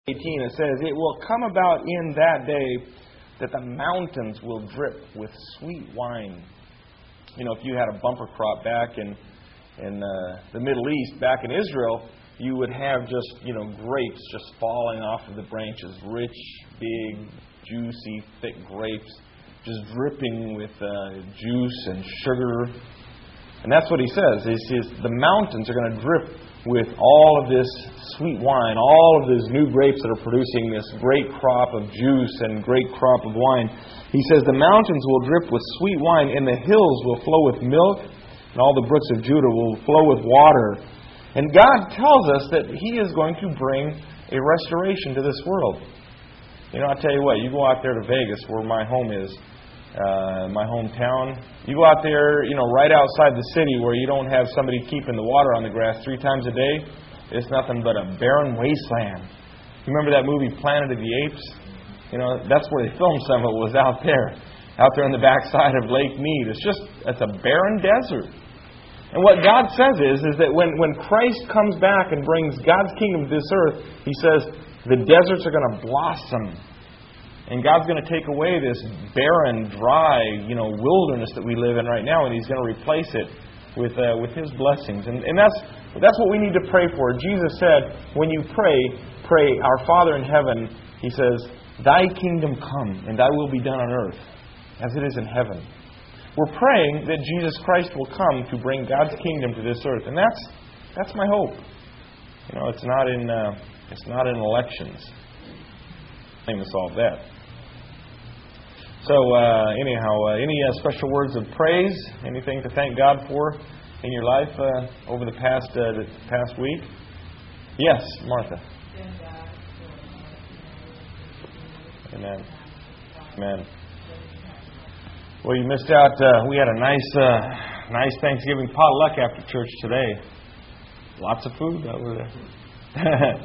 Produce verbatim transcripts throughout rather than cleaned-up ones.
eighteen, it says, "It will come about in that day that the mountains will drip with sweet wine." You know, if you had a bumper crop back in in uh, the Middle East, back in Israel, you would have just, you know, grapes just falling off of the branches, rich, big, juicy, thick grapes, just dripping with uh, juice and sugar. And that's what he says. He says the mountains are going to drip with all of this sweet wine, all of these new grapes that are producing this great crop of juice and great crop of wine. He says the mountains will drip with sweet wine, and the hills will flow with milk, and all the brooks of Judah will flow with water. And God tells us that He is going to bring a restoration to this world. You know, I'll tell you what, you go out there to Vegas, where my home is, uh, my hometown. You go out there, you know, right outside the city where you don't have somebody keeping the water on the grass three times a day. It's nothing but a barren wasteland. You remember that movie Planet of the Apes? You know, that's where they filmed some of it, was out there. Out there on the backside of Lake Mead. It's just, it's a barren desert. And what God says is, is that when, when Christ comes back and brings God's kingdom to this earth, He says the deserts are going to blossom. And God's going to take away this barren, dry, you know, wilderness that we live in right now, and He's going to replace it with uh, with His blessings. And, and that's that's what we need to pray for. Jesus said, when you pray, pray, "Our Father in heaven," He says, "Thy kingdom come, and Thy will be done on earth, as it is in heaven." We're praying that Jesus Christ will come to bring God's kingdom to this earth, and that's that's my hope. You know, it's not in uh, it's not in elections. Thing to solve that. So, uh, anyhow, uh, any uh, special words of praise? Anything to thank God for in your life uh, over the past uh, the past week? Yes, Martha. Amen. Amen. Well, you missed out. Uh, we had a nice, uh, nice Thanksgiving potluck after church today. Lots of food over there.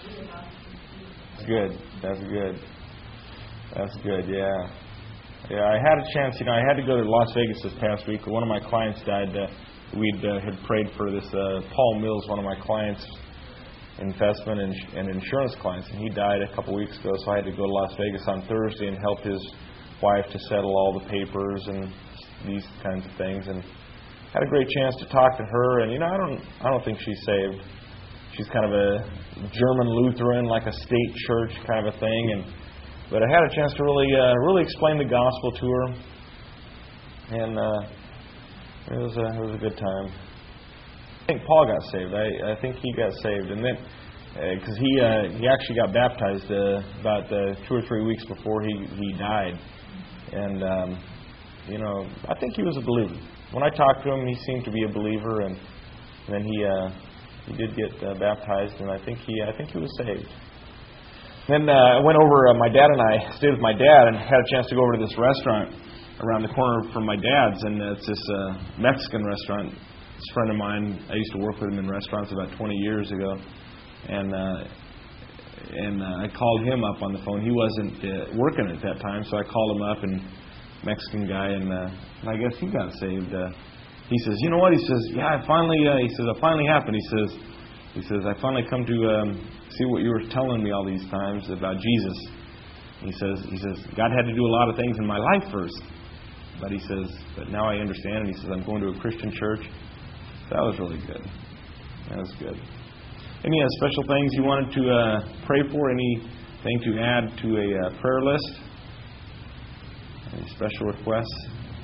Good. That's good. That's good, yeah. Yeah, I had a chance, you know, I had to go to Las Vegas this past week. One of my clients died. Uh, we'd uh, had prayed for this, uh, Paul Mills, one of my clients, investment and, and insurance clients, and he died a couple weeks ago, so I had to go to Las Vegas on Thursday and help his wife to settle all the papers and these kinds of things, and had a great chance to talk to her. And, you know, I don't, I don't think she's saved. She's kind of a German Lutheran, like a state church kind of a thing. And but I had a chance to really, uh, really explain the gospel to her, and uh, it was a, it was a good time. I think Paul got saved. I, I think he got saved, and then because uh, he uh, he actually got baptized uh, about uh, two or three weeks before he he died, and um, you know, I think he was a believer. When I talked to him, he seemed to be a believer, and then he. Uh, He did get uh, baptized, and I think he I think he was saved. Then uh, I went over, uh, my dad and I stayed with my dad and had a chance to go over to this restaurant around the corner from my dad's, and it's this uh, Mexican restaurant. This friend of mine, I used to work with him in restaurants about twenty years ago, and uh, and uh, I called him up on the phone. He wasn't uh, working at that time, so I called him up, and Mexican guy, and, uh, and I guess he got saved. Uh, He says, "You know what?" He says, "Yeah, I finally." Uh, he says, "It finally happened." He says, "He says I finally come to um, see what you were telling me all these times about Jesus." He says, "He says God had to do a lot of things in my life first, but he says, but now I understand." And he says, "I'm going to a Christian church." That was really good. That was good. Any uh, special things you wanted to uh, pray for? Anything to add to a uh, prayer list? Any special requests?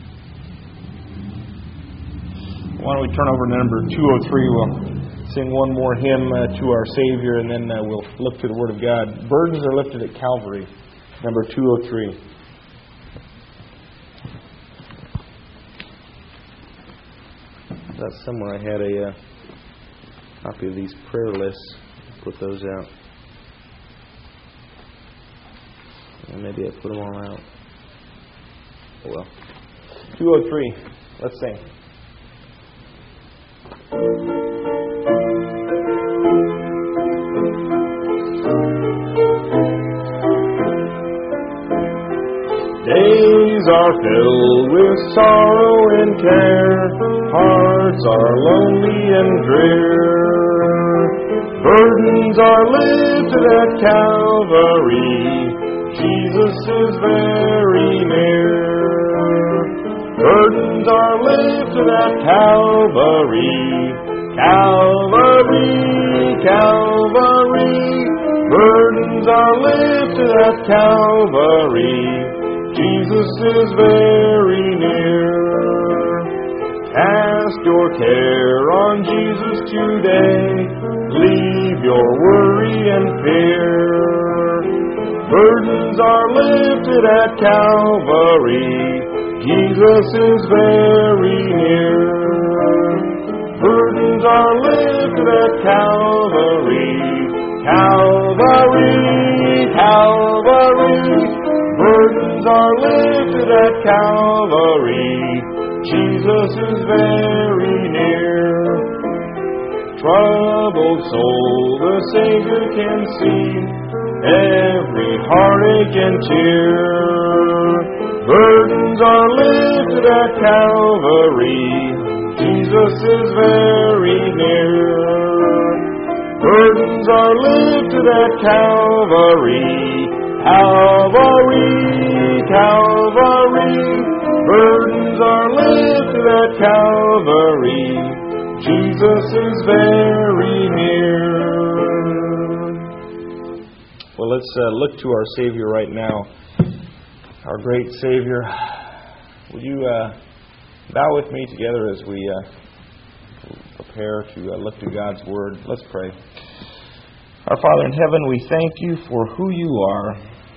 Why don't we turn over to number two oh three? We'll sing one more hymn uh, to our Savior, and then uh, we'll look to the Word of God. Burdens are lifted at Calvary, number two oh three. That's somewhere I had a uh, copy of these prayer lists. Put those out. And maybe I put them all out. Oh well. two oh three. Let's sing. Days are filled with sorrow and care, hearts are lonely and drear. Burdens are lifted at Calvary. Jesus is very near. Burdens are lifted at Calvary. Calvary, Calvary. Burdens are lifted at Calvary. Jesus is very near. Cast your care on Jesus today. Leave your worry and fear. Burdens are lifted at Calvary. Jesus is very near. Burdens are lifted at Calvary. Calvary, Calvary. Burdens are lifted at Calvary. Jesus is very near. Troubled soul, the Savior can see every heartache and tear. Burdens are lifted at Calvary. Jesus is very near. Burdens are lifted at Calvary. Calvary, Calvary. Burdens are lifted at Calvary. Jesus is very near. Well, let's uh, look to our Savior right now, our great Savior. Would you uh, bow with me together as we uh, prepare to uh, look to God's Word? Let's pray. Our Father in heaven, we thank you for who you are.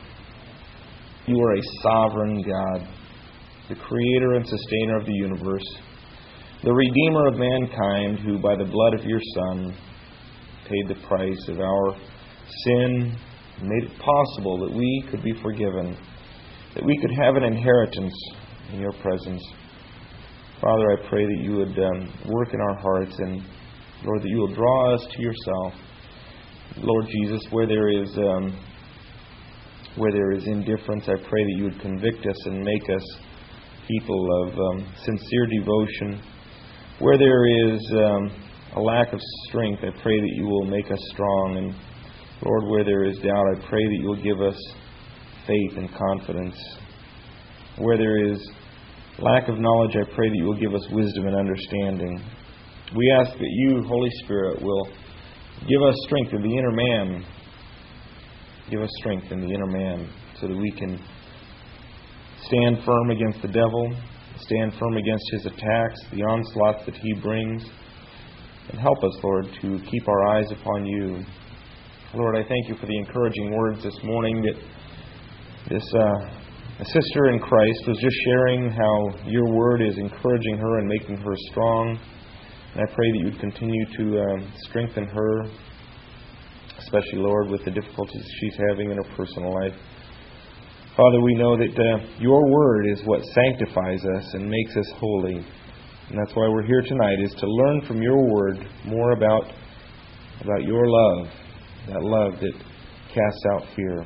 You are a sovereign God, the creator and sustainer of the universe, the Redeemer of mankind, who by the blood of your Son paid the price of our sin and made it possible that we could be forgiven, that we could have an inheritance in your presence. Father, I pray that you would um, work in our hearts, and Lord, that you will draw us to yourself. Lord Jesus, where there is um, where there is indifference, I pray that you would convict us and make us people of um, sincere devotion. Where there is um, a lack of strength, I pray that you will make us strong. And Lord, where there is doubt, I pray that you will give us faith and confidence. Where there is lack of knowledge, I pray that you will give us wisdom and understanding. We ask that you, Holy Spirit, will give us strength in the inner man. Give us strength in the inner man so that we can stand firm against the devil, stand firm against his attacks, the onslaughts that he brings, and help us, Lord, to keep our eyes upon you. Lord, I thank you for the encouraging words this morning that this uh, sister in Christ was just sharing how your word is encouraging her and making her strong. And I pray that you would continue to um, strengthen her, especially, Lord, with the difficulties she's having in her personal life. Father, we know that uh, your word is what sanctifies us and makes us holy. And that's why we're here tonight, is to learn from your word more about, about your love, that love that casts out fear.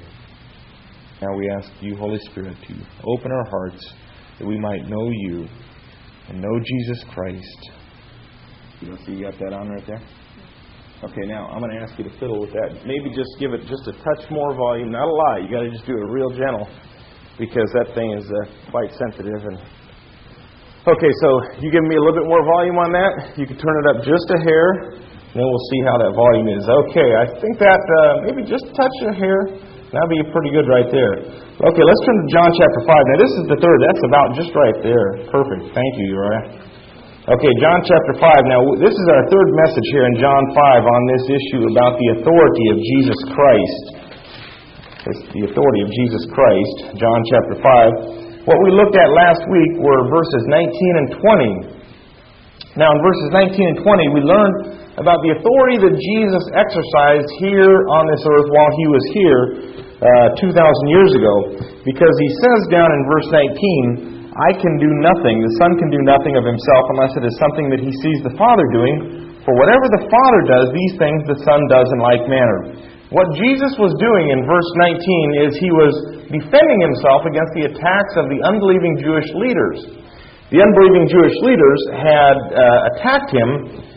Now we ask you, Holy Spirit, to open our hearts that we might know you and know Jesus Christ. You know, so you got that on right there? Okay, now I'm going to ask you to fiddle with that. Maybe just give it just a touch more volume. Not a lot. You got to just do it real gentle, because that thing is uh, quite sensitive. And okay, so you give me a little bit more volume on that. You can turn it up just a hair, and then we'll see how that volume is. Okay, I think that uh, maybe just touch a hair. That'll be pretty good right there. Okay, let's turn to John chapter five. Now this is the third. That's about just right there. Perfect. Thank you, Uriah. Okay, John chapter five. Now, this is our third message here in John five on this issue about the authority of Jesus Christ. It's the authority of Jesus Christ, John chapter five. What we looked at last week were verses nineteen and twenty. Now, in verses nineteen and twenty, we learned about the authority that Jesus exercised here on this earth while he was here uh, two thousand years ago. Because he says down in verse nineteen, I can do nothing, the Son can do nothing of himself unless it is something that he sees the Father doing. For whatever the Father does, these things the Son does in like manner. What Jesus was doing in verse nineteen is he was defending himself against the attacks of the unbelieving Jewish leaders. The unbelieving Jewish leaders had uh, attacked him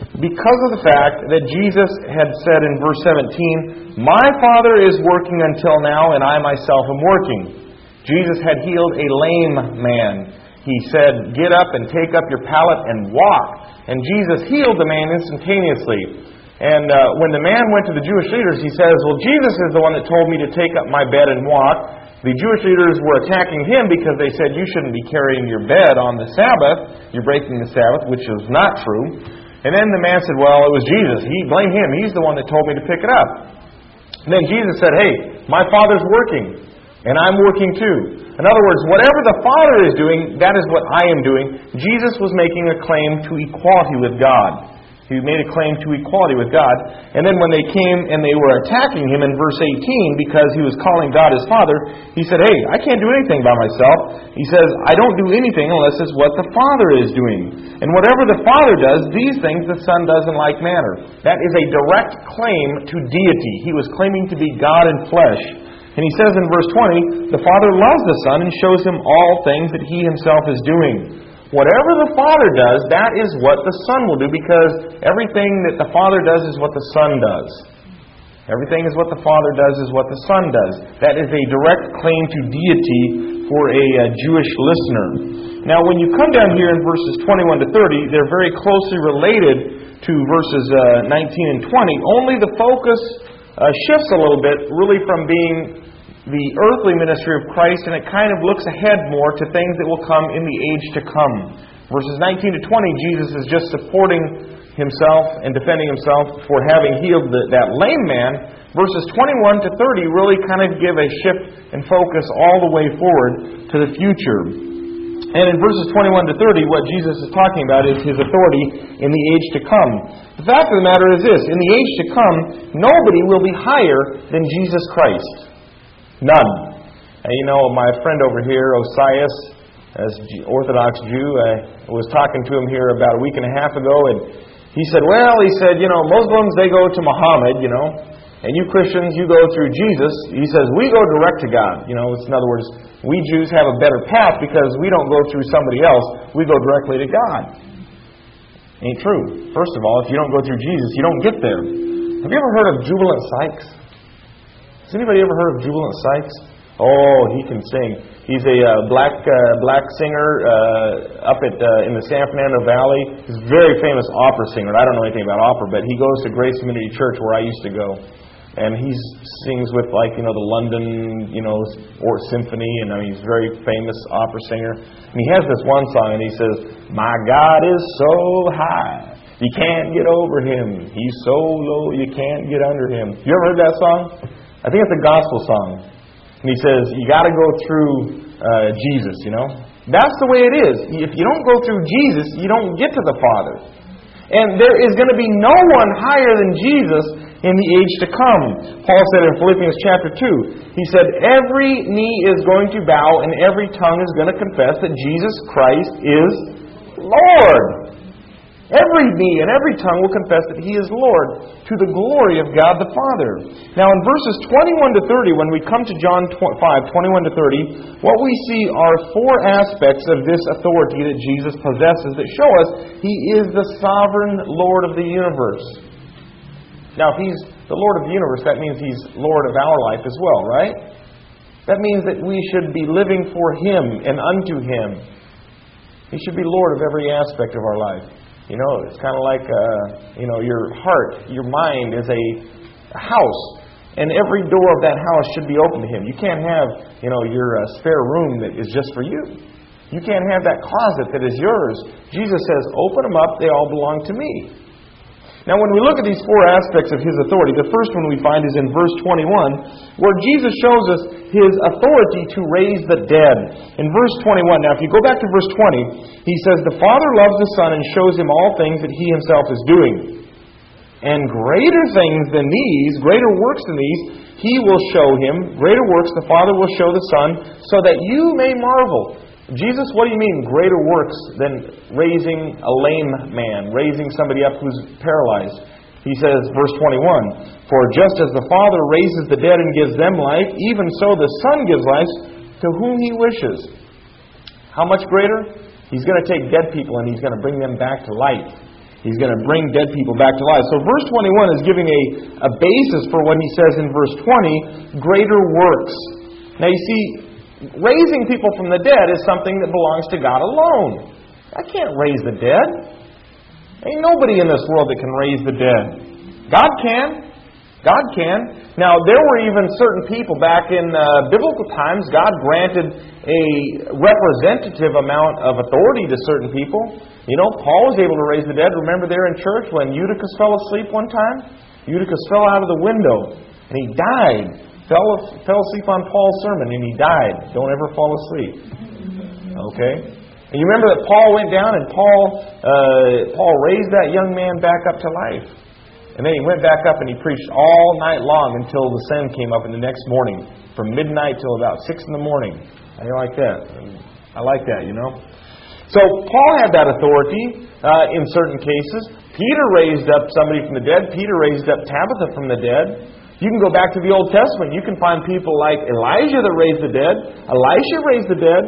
because of the fact that Jesus had said in verse seventeen, "My Father is working until now, and I myself am working." Jesus had healed a lame man. He said, "Get up and take up your pallet and walk." And Jesus healed the man instantaneously. And uh, when the man went to the Jewish leaders, he says, "Well, Jesus is the one that told me to take up my bed and walk." The Jewish leaders were attacking him because they said, "You shouldn't be carrying your bed on the Sabbath. You're breaking the Sabbath," which was not true. And then the man said, "Well, it was Jesus. He blame him. He's the one that told me to pick it up." And then Jesus said, "Hey, my Father's working, and I'm working too." In other words, whatever the Father is doing, that is what I am doing. Jesus was making a claim to equality with God. He made a claim to equality with God. And then when they came and they were attacking him in verse eighteen because he was calling God his Father, he said, "Hey, I can't do anything by myself." He says, "I don't do anything unless it's what the Father is doing. And whatever the Father does, these things the Son does in like manner." That is a direct claim to deity. He was claiming to be God in flesh. And he says in verse twenty, "The Father loves the Son and shows him all things that he himself is doing." Whatever the Father does, that is what the Son will do, because everything that the Father does is what the Son does. Everything is what the Father does is what the Son does. That is a direct claim to deity for a uh, Jewish listener. Now, when you come down here in verses twenty-one to thirty, they're very closely related to verses uh, nineteen and twenty. Only the focus uh, shifts a little bit, really from being the earthly ministry of Christ, and it kind of looks ahead more to things that will come in the age to come. Verses nineteen to twenty, Jesus is just supporting himself and defending himself for having healed the, that lame man. Verses twenty-one to thirty really kind of give a shift and focus all the way forward to the future. And in verses twenty-one to thirty, what Jesus is talking about is his authority in the age to come. The fact of the matter is this: in the age to come, nobody will be higher than Jesus Christ. None. And you know, my friend over here, Osias, as Orthodox Jew, I was talking to him here about a week and a half ago, and he said, well, he said, you know, Muslims, they go to Muhammad, you know, and you Christians, you go through Jesus. He says, we go direct to God. You know, it's, in other words, we Jews have a better path because we don't go through somebody else. We go directly to God. Ain't true. First of all, if you don't go through Jesus, you don't get there. Have you ever heard of Jubilant Sykes? Has anybody ever heard of Jubilant Sykes? Oh, he can sing. He's a uh, black uh, black singer uh, up at uh, in the San Fernando Valley. He's a very famous opera singer. I don't know anything about opera, but he goes to Grace Community Church where I used to go, and he sings with, like, you know, the London, you know, or symphony, and I mean, he's a very famous opera singer. And he has this one song, and he says, "My God is so high, you can't get over him. He's so low, you can't get under him." You ever heard that song? I think it's a gospel song. And he says, you got to go through uh, Jesus, you know. That's the way it is. If you don't go through Jesus, you don't get to the Father. And there is going to be no one higher than Jesus in the age to come. Paul said in Philippians chapter two, he said, every knee is going to bow and every tongue is going to confess that Jesus Christ is Lord. Every knee and every tongue will confess that He is Lord, to the glory of God the Father. Now in verses twenty-one to thirty, when we come to John five, twenty-one to thirty, what we see are four aspects of this authority that Jesus possesses that show us He is the sovereign Lord of the universe. Now if He's the Lord of the universe, that means He's Lord of our life as well, right? That means that we should be living for Him and unto Him. He should be Lord of every aspect of our life. You know, it's kind of like, uh, you know, your heart, your mind is a, a house, and every door of that house should be open to Him. You can't have, you know, your uh, spare room that is just for you. You can't have that closet that is yours. Jesus says, open them up, they all belong to me. Now, when we look at these four aspects of His authority, the first one we find is in verse twenty-one, where Jesus shows us His authority to raise the dead. In verse twenty-one, now if you go back to verse twenty, He says, the Father loves the Son and shows Him all things that He Himself is doing. And greater things than these, greater works than these, He will show Him. Greater works the Father will show the Son, so that you may marvel. Jesus, what do you mean greater works than raising a lame man, raising somebody up who's paralyzed? He says, verse twenty-one, for just as the Father raises the dead and gives them life, even so the Son gives life to whom He wishes. How much greater? He's going to take dead people and He's going to bring them back to life. He's going to bring dead people back to life. So verse twenty-one is giving a, a basis for what he says in verse twenty, greater works. Now you see, raising people from the dead is something that belongs to God alone. I can't raise the dead. Ain't nobody in this world that can raise the dead. God can. God can. Now, there were even certain people back in uh, biblical times, God granted a representative amount of authority to certain people. You know, Paul was able to raise the dead. Remember there in church when Eutychus fell asleep one time? Eutychus fell out of the window and he died. Fell, fell asleep on Paul's sermon and he died. Don't ever fall asleep. Okay? And you remember that Paul went down and Paul, uh, Paul raised that young man back up to life. And then he went back up and he preached all night long until the sun came up in the next morning. From midnight till about six in the morning. I like that. I like that, you know. So Paul had that authority uh, in certain cases. Peter raised up somebody from the dead. Peter raised up Tabitha from the dead. You can go back to the Old Testament. You can find people like Elijah that raised the dead. Elisha raised the dead.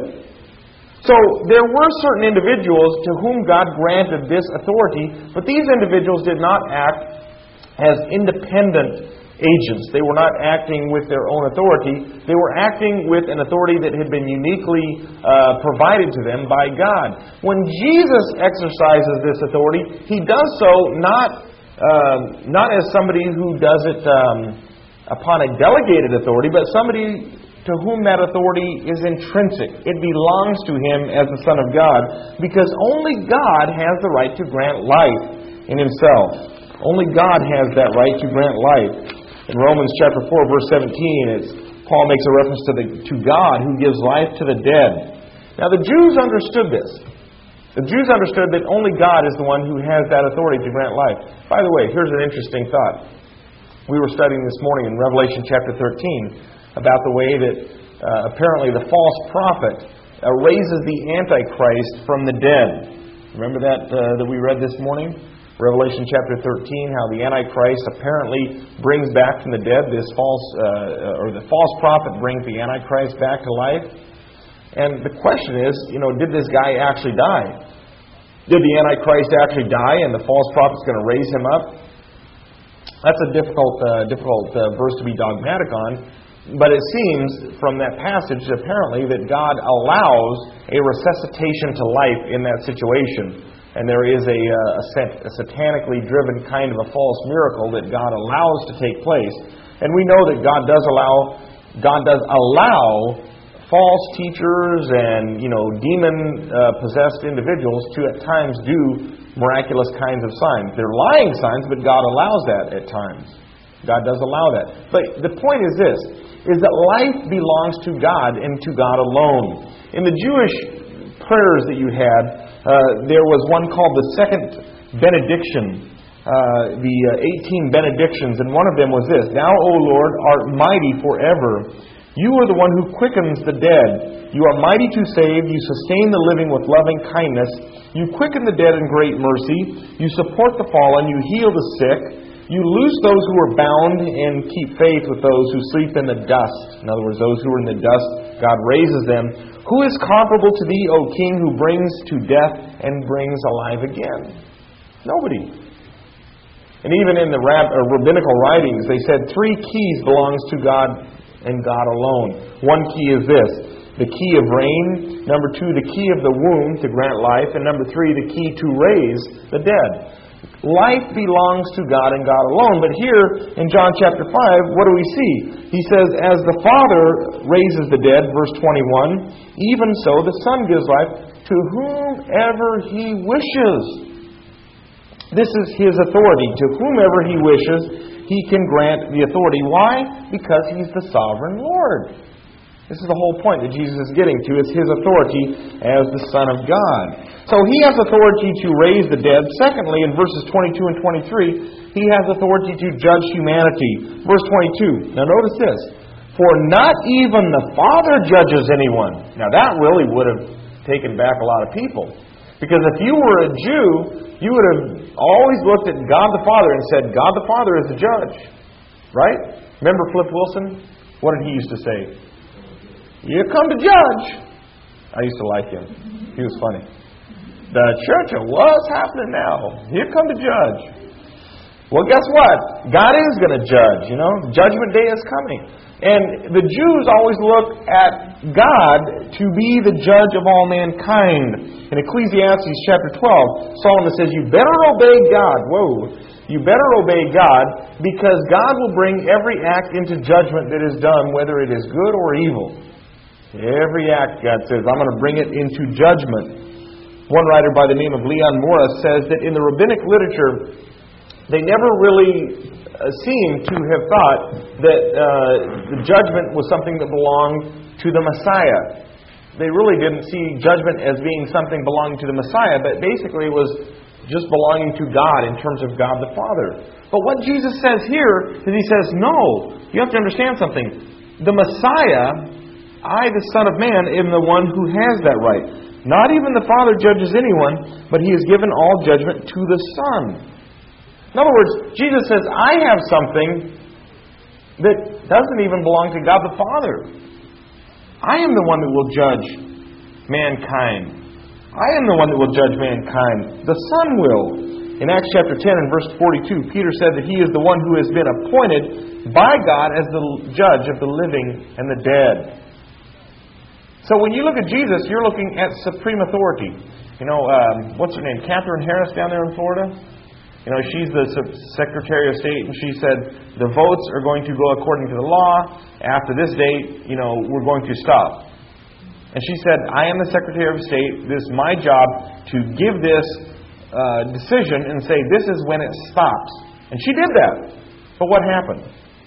So there were certain individuals to whom God granted this authority, but these individuals did not act as independent agents. They were not acting with their own authority. They were acting with an authority that had been uniquely uh, provided to them by God. When Jesus exercises this authority, He does so not, um, not as somebody who does it um, upon a delegated authority, but somebody to whom that authority is intrinsic. It belongs to Him as the Son of God, because only God has the right to grant life in Himself. Only God has that right to grant life. In Romans chapter four, verse seventeen, it's, Paul makes a reference to, the, to God who gives life to the dead. Now the Jews understood this. The Jews understood that only God is the one who has that authority to grant life. By the way, here's an interesting thought. We were studying this morning in Revelation chapter thirteen about the way that uh, apparently the false prophet uh, raises the Antichrist from the dead. Remember that uh, that we read this morning? Revelation chapter thirteen, how the Antichrist apparently brings back from the dead this false, uh, or the false prophet brings the Antichrist back to life. And the question is, you know, did this guy actually die? Did the Antichrist actually die and the false prophet's going to raise him up? That's a difficult, uh, difficult uh, verse to be dogmatic on. But it seems from that passage apparently that God allows a resuscitation to life in that situation. And there is a, a, a satanically driven kind of a false miracle that God allows to take place. And we know that God does allow, God does allow false teachers and, you know, demon-possessed uh, individuals to at times do miraculous kinds of signs. They're lying signs, but God allows that at times. God does allow that. But the point is this, is that life belongs to God and to God alone. In the Jewish prayers that you had, Uh, there was one called the second benediction, uh, the uh, eighteen benedictions, and one of them was this: Thou, O Lord, art mighty forever. You are the one who quickens the dead. You are mighty to save. You sustain the living with loving kindness. You quicken the dead in great mercy. You support the fallen. You heal the sick. You loose those who are bound and keep faith with those who sleep in the dust. In other words, those who are in the dust, God raises them. Who is comparable to Thee, O King, who brings to death and brings alive again? Nobody. And even in the rab- uh, rabbinical writings, they said three keys belongs to God and God alone. One key is this: the key of rain. Number two, the key of the womb to grant life. And number three, the key to raise the dead. Life belongs to God and God alone. But here in John chapter five, what do we see? He says, as the Father raises the dead, verse twenty-one, even so the Son gives life to whomever He wishes. This is His authority. To whomever He wishes, He can grant the authority. Why? Because He's the sovereign Lord. This is the whole point that Jesus is getting to. It's His authority as the Son of God. So He has authority to raise the dead. Secondly, in verses twenty-two and twenty-three, He has authority to judge humanity. Verse twenty-two. Now notice this. For not even the Father judges anyone. Now that really would have taken back a lot of people. Because if you were a Jew, you would have always looked at God the Father and said, God the Father is the judge. Right? Remember Flip Wilson? What did he used to say? You come to judge. I used to like him. He was funny. The church of what's happening now? Here come the judge. Well, guess what? God is going to judge, you know. Judgment day is coming. And the Jews always look at God to be the judge of all mankind. In Ecclesiastes chapter twelve, Solomon says, you better obey God. Whoa. You better obey God, because God will bring every act into judgment that is done, whether it is good or evil. Every act, God says, I'm going to bring it into judgment. One writer by the name of Leon Morris says that in the rabbinic literature, they never really uh, seem to have thought that uh, the judgment was something that belonged to the Messiah. They really didn't see judgment as being something belonging to the Messiah, but basically it was just belonging to God in terms of God the Father. But what Jesus says here is He says, no, you have to understand something. The Messiah, I, the Son of Man, am the one who has that right. Not even the Father judges anyone, but He has given all judgment to the Son. In other words, Jesus says, I have something that doesn't even belong to God the Father. I am the one that will judge mankind. I am the one that will judge mankind. The Son will. In Acts chapter ten and verse forty-two, Peter said that He is the one who has been appointed by God as the judge of the living and the dead. So when you look at Jesus, you're looking at supreme authority. You know, um, what's her name? Catherine Harris down there in Florida? You know, she's the Secretary of State, and she said the votes are going to go according to the law. After this date, you know, we're going to stop. And she said, I am the Secretary of State. This is my job to give this uh, decision and say this is when it stops. And she did that. But what happened?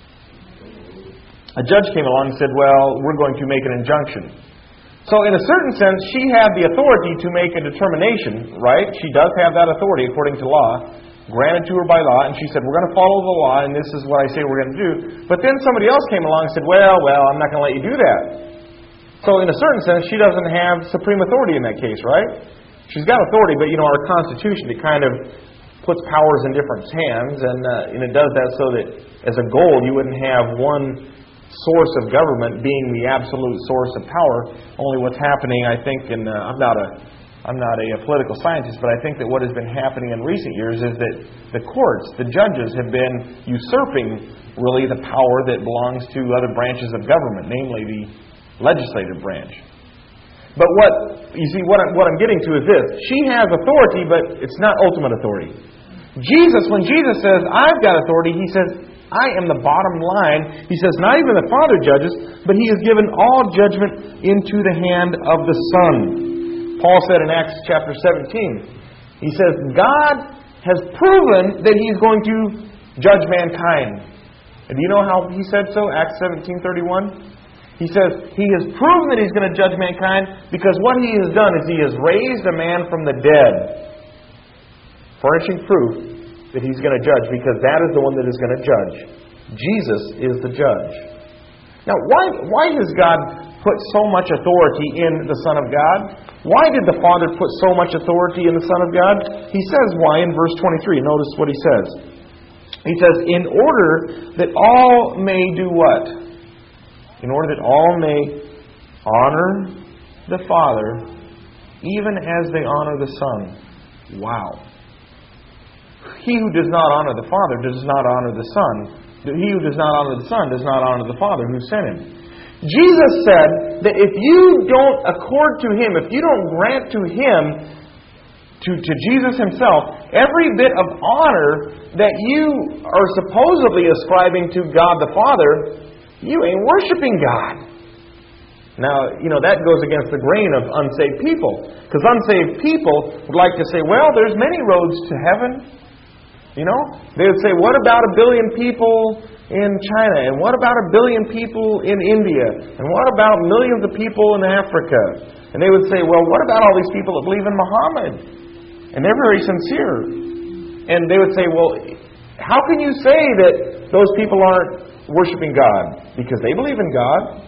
A judge came along and said, well, we're going to make an injunction. So in a certain sense, she had the authority to make a determination, right? She does have that authority according to law, granted to her by law, and she said, we're going to follow the law, and this is what I say we're going to do. But then somebody else came along and said, well, well, I'm not going to let you do that. So in a certain sense, she doesn't have supreme authority in that case, right? She's got authority, but you know, our Constitution, it kind of puts powers in different hands, and, uh, and it does that so that as a goal, you wouldn't have one source of government being the absolute source of power. Only what's happening, I think, and uh, I'm not a I'm not a political scientist, but I think that what has been happening in recent years is that the courts, the judges, have been usurping really the power that belongs to other branches of government, namely the legislative branch. But what you see, what I'm, what I'm getting to is this: she has authority, but it's not ultimate authority. Jesus, when Jesus says, "I've got authority," He says, I am the bottom line. He says, not even the Father judges, but He has given all judgment into the hand of the Son. Paul said in Acts chapter seventeen, he says, God has proven that He's going to judge mankind. And do you know how He said so? Acts seventeen thirty-one. He says, He has proven that He's going to judge mankind because what He has done is He has raised a man from the dead, furnishing proof that He's going to judge, because that is the one that is going to judge. Jesus is the judge. Now, why, why has God put so much authority in the Son of God? Why did the Father put so much authority in the Son of God? He says why in verse twenty-three. Notice what He says. He says, in order that all may do what? In order that all may honor the Father, even as they honor the Son. Wow. He who does not honor the Father does not honor the Son. He who does not honor the Son does not honor the Father who sent Him. Jesus said that if you don't accord to Him, if you don't grant to Him, to, to Jesus Himself, every bit of honor that you are supposedly ascribing to God the Father, you ain't worshiping God. Now, you know, that goes against the grain of unsaved people. Because unsaved people would like to say, well, there's many roads to heaven. You know, they would say, what about a billion people in China? And what about a billion people in India? And what about millions of people in Africa? And they would say, well, what about all these people that believe in Muhammad? And they're very sincere. And they would say, well, how can you say that those people aren't worshiping God? Because they believe in God.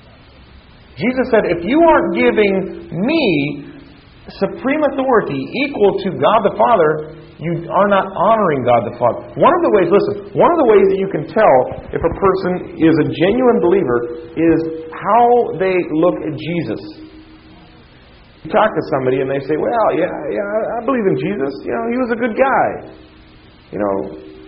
Jesus said, if you aren't giving me supreme authority equal to God the Father, you are not honoring God the Father. One of the ways, listen, one of the ways that you can tell if a person is a genuine believer is how they look at Jesus. You talk to somebody and they say, well, yeah, yeah, I believe in Jesus. You know, he was a good guy. You know,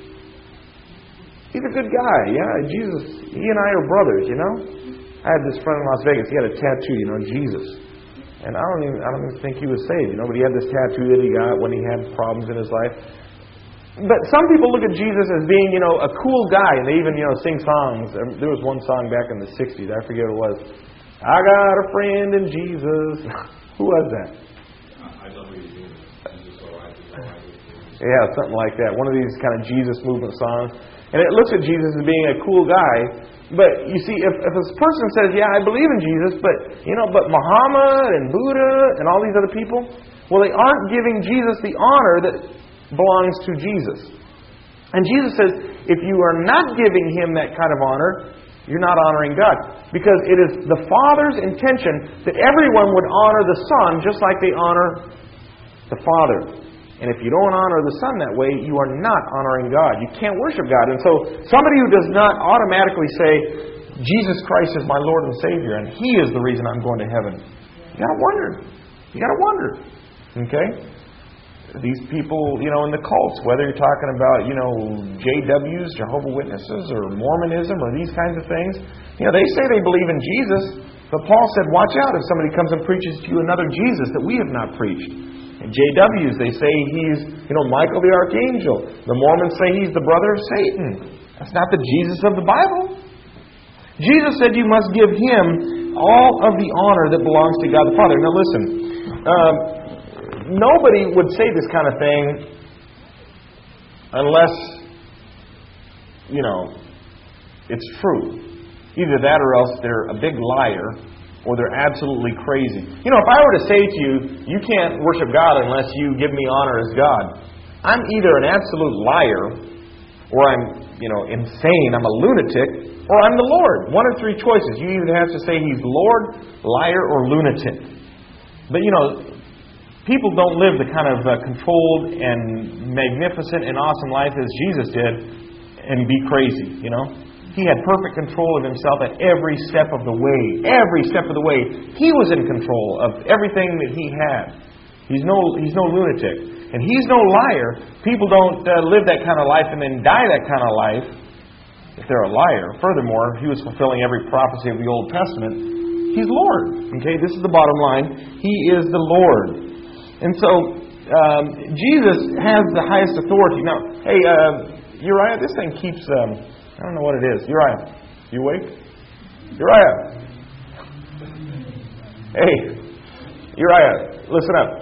he's a good guy. Yeah, Jesus, he and I are brothers, you know. I had this friend in Las Vegas. He had a tattoo, you know, Jesus. And I don't even, I don't even think he was saved, you know, but he had this tattoo that he got when he had problems in his life. But some people look at Jesus as being, you know, a cool guy, and they even, you know, sing songs. There was one song back in the sixties, I forget what it was. I got a friend in Jesus. Who was that? I know who you mean. Jesus, all right, all right. Yeah, something like that. One of these kind of Jesus movement songs. And it looks at Jesus as being a cool guy. But you see, if, if a person says, yeah, I believe in Jesus, but, you know, but Muhammad and Buddha and all these other people, well, they aren't giving Jesus the honor that belongs to Jesus. And Jesus says, if you are not giving Him that kind of honor, you're not honoring God. Because it is the Father's intention that everyone would honor the Son just like they honor the Father. And if you don't honor the Son that way, you are not honoring God. You can't worship God. And so somebody who does not automatically say, Jesus Christ is my Lord and Savior, and He is the reason I'm going to heaven, you got to wonder. You got to wonder. Okay? These people, you know, in the cults, whether you're talking about, you know, J Ws, Jehovah's Witnesses, or Mormonism, or these kinds of things, you know, they say they believe in Jesus, but Paul said, watch out if somebody comes and preaches to you another Jesus that we have not preached. And J Ws, they say he's, you know, Michael the Archangel. The Mormons say he's the brother of Satan. That's not the Jesus of the Bible. Jesus said you must give Him all of the honor that belongs to God the Father. Now listen, uh, nobody would say this kind of thing unless, you know, it's true. Either that or else they're a big liar or they're absolutely crazy. You know, if I were to say to you, you can't worship God unless you give me honor as God, I'm either an absolute liar or I'm, you know, insane, I'm a lunatic, or I'm the Lord. One of three choices. You either have to say He's Lord, liar, or lunatic. But, you know, people don't live the kind of uh, controlled and magnificent and awesome life as Jesus did and be crazy, you know. He had perfect control of Himself at every step of the way. Every step of the way. He was in control of everything that He had. He's no, he's no lunatic. And He's no liar. People don't uh, live that kind of life and then die that kind of life if they're a liar. Furthermore, He was fulfilling every prophecy of the Old Testament. He's Lord. Okay, this is the bottom line. He is the Lord. And so, um, Jesus has the highest authority. Now, hey, uh, Uriah, this thing keeps... Um, I don't know what it is. Uriah, you awake? Uriah. Hey, Uriah, listen up.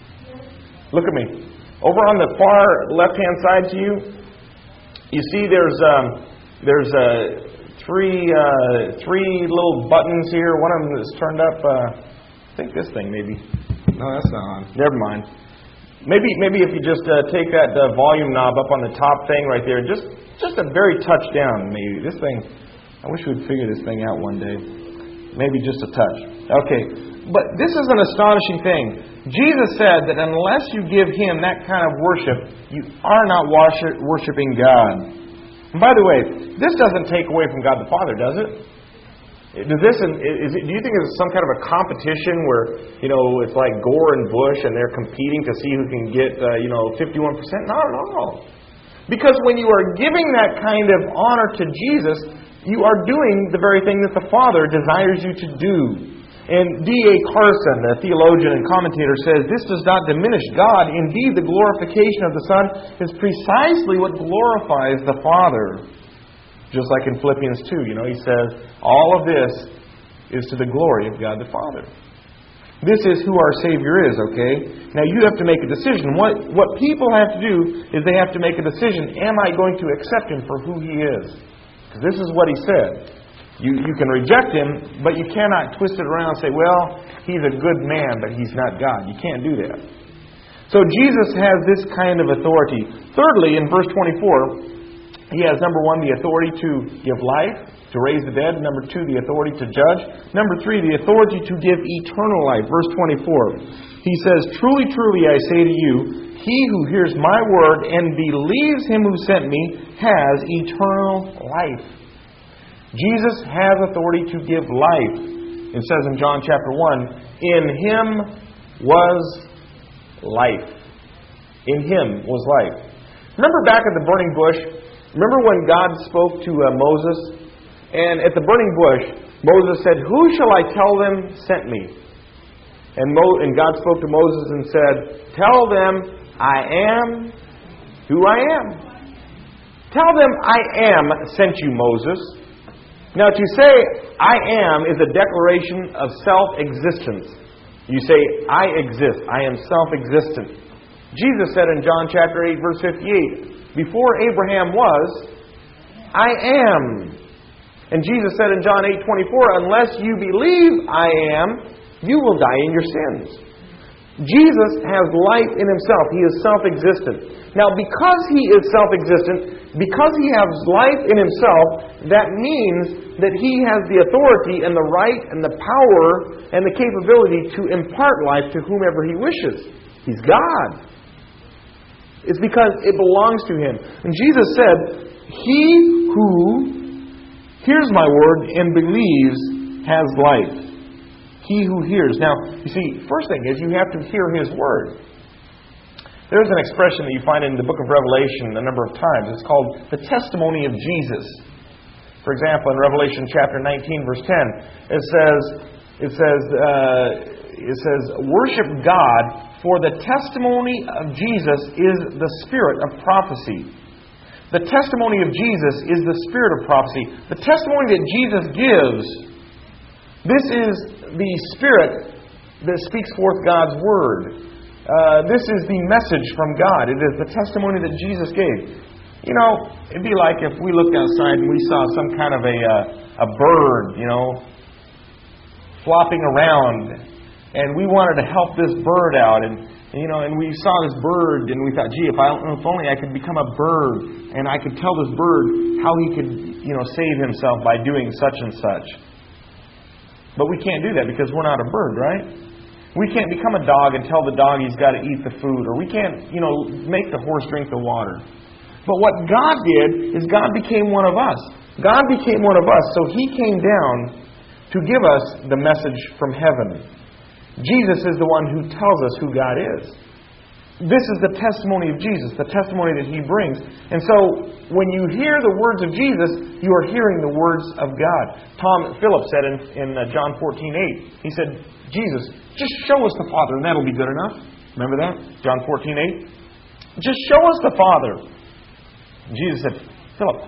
Look at me. Over on the far left-hand side to you, you see there's um, there's uh, three uh, three little buttons here. One of them is turned up. Uh, I think this thing maybe. No, that's not on. Never mind. Maybe maybe if you just uh, take that uh, volume knob up on the top thing right there, just just a very touch down, maybe. This thing, I wish we'd figure this thing out one day. Maybe just a touch. Okay, but this is an astonishing thing. Jesus said that unless you give Him that kind of worship, you are not worship, worshiping God. And by the way, this doesn't take away from God the Father, does it? Does this? Is it, do you think it's some kind of a competition where, you know, it's like Gore and Bush and they're competing to see who can get, uh, you know, fifty-one percent? Not at all. Because when you are giving that kind of honor to Jesus, you are doing the very thing that the Father desires you to do. And D A Carson, the theologian and commentator, says, this does not diminish God. Indeed, the glorification of the Son is precisely what glorifies the Father. Just like in Philippians two, you know, he says, all of this is to the glory of God the Father. This is who our Savior is, okay? Now you have to make a decision. What what people have to do is they have to make a decision. Am I going to accept Him for who He is? Because this is what He said. You, you can reject Him, but you cannot twist it around and say, well, He's a good man, but He's not God. You can't do that. So Jesus has this kind of authority. Thirdly, in verse twenty-four, He has, number one, the authority to give life, to raise the dead. Number two, the authority to judge. Number three, the authority to give eternal life. Verse twenty-four, He says, truly, truly, I say to you, he who hears my word and believes Him who sent me has eternal life. Jesus has authority to give life. It says in John chapter one, in Him was life. In Him was life. Remember back at the burning bush? Remember when God spoke to uh, Moses? And at the burning bush, Moses said, "Who shall I tell them sent me?" And, Mo- and God spoke to Moses and said, "Tell them I am who I am." Tell them I am sent you, Moses. Now to say I am is a declaration of self-existence. You say, I exist. I am self-existent. Jesus said in John chapter eight, verse fifty-eight, before Abraham was, I am. And Jesus said in John eight twenty-four, unless you believe I am, you will die in your sins. Jesus has life in Himself. He is self-existent. Now, because He is self-existent, because He has life in Himself, that means that He has the authority and the right and the power and the capability to impart life to whomever He wishes. He's God. It's because it belongs to Him. And Jesus said, "He who hears my word and believes has life." He who hears. Now, you see, first thing is you have to hear His word. There's an expression that you find in the book of Revelation a number of times. It's called the testimony of Jesus. For example, in Revelation chapter nineteen, verse ten, it says, it says, uh, it says, "Worship God, for the testimony of Jesus is the spirit of prophecy." The testimony of Jesus is the spirit of prophecy. The testimony that Jesus gives, this is the Spirit that speaks forth God's Word. Uh, this is the message from God. It is the testimony that Jesus gave. You know, it'd be like if we looked outside and we saw some kind of a uh, a bird, you know, flopping around, and we wanted to help this bird out, and you know, and we saw this bird, and we thought, gee, if I if only I could become a bird, and I could tell this bird how he could, you know, save himself by doing such and such. But we can't do that because we're not a bird, right? We can't become a dog and tell the dog he's got to eat the food. Or we can't, you know, make the horse drink the water. But what God did is God became one of us. God became one of us. So He came down to give us the message from heaven. Jesus is the one who tells us who God is. This is the testimony of Jesus, the testimony that He brings. And so, when you hear the words of Jesus, you are hearing the words of God. Tom Phillips said in, in John fourteen eight, he said, Jesus, just show us the Father and that'll be good enough. Remember that? John fourteen eight? Just show us the Father. And Jesus said, Philip,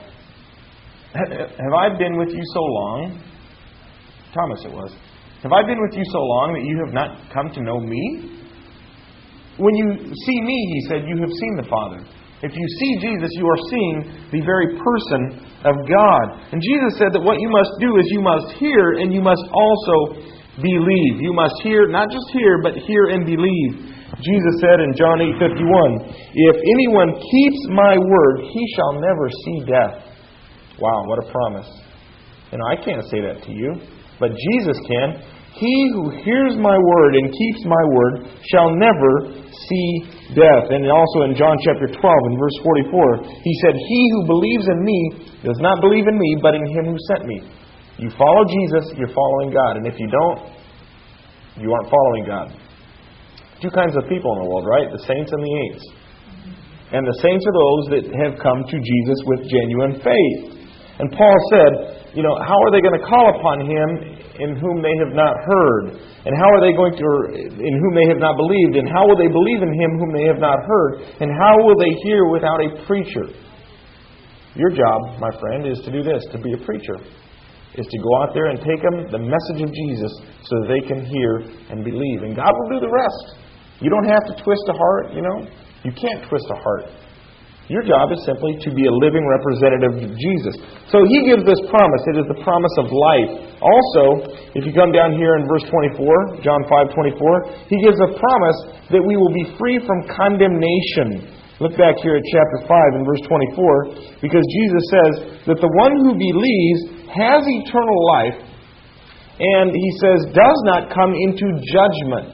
have I been with you so long? Thomas it was. Have I been with you so long that you have not come to know me? When you see me, he said, you have seen the Father. If you see Jesus, you are seeing the very person of God. And Jesus said that what you must do is you must hear and you must also believe. You must hear, not just hear, but hear and believe. Jesus said in John eight fifty-one, if anyone keeps my word, he shall never see death. Wow, what a promise. You know, I can't say that to you, but Jesus can. He who hears my word and keeps my word shall never see death. And also in John chapter twelve and verse forty-four, He said, he who believes in me does not believe in me, but in Him who sent me. You follow Jesus, you're following God. And if you don't, you aren't following God. Two kinds of people in the world, right? The saints and the ain'ts. And the saints are those that have come to Jesus with genuine faith. And Paul said, you know, how are they going to call upon Him in whom they have not heard? And how are they going to, or in whom they have not believed? And how will they believe in Him whom they have not heard? And how will they hear without a preacher? Your job, my friend, is to do this, to be a preacher. Is to go out there and take them the message of Jesus so that they can hear and believe. And God will do the rest. You don't have to twist a heart, you know. You can't twist a heart. Your job is simply to be a living representative of Jesus. So He gives this promise. It is the promise of life. Also, if you come down here in verse twenty-four, John five twenty-four, He gives a promise that we will be free from condemnation. Look back here at chapter five and verse twenty-four, because Jesus says that the one who believes has eternal life, and He says does not come into judgment.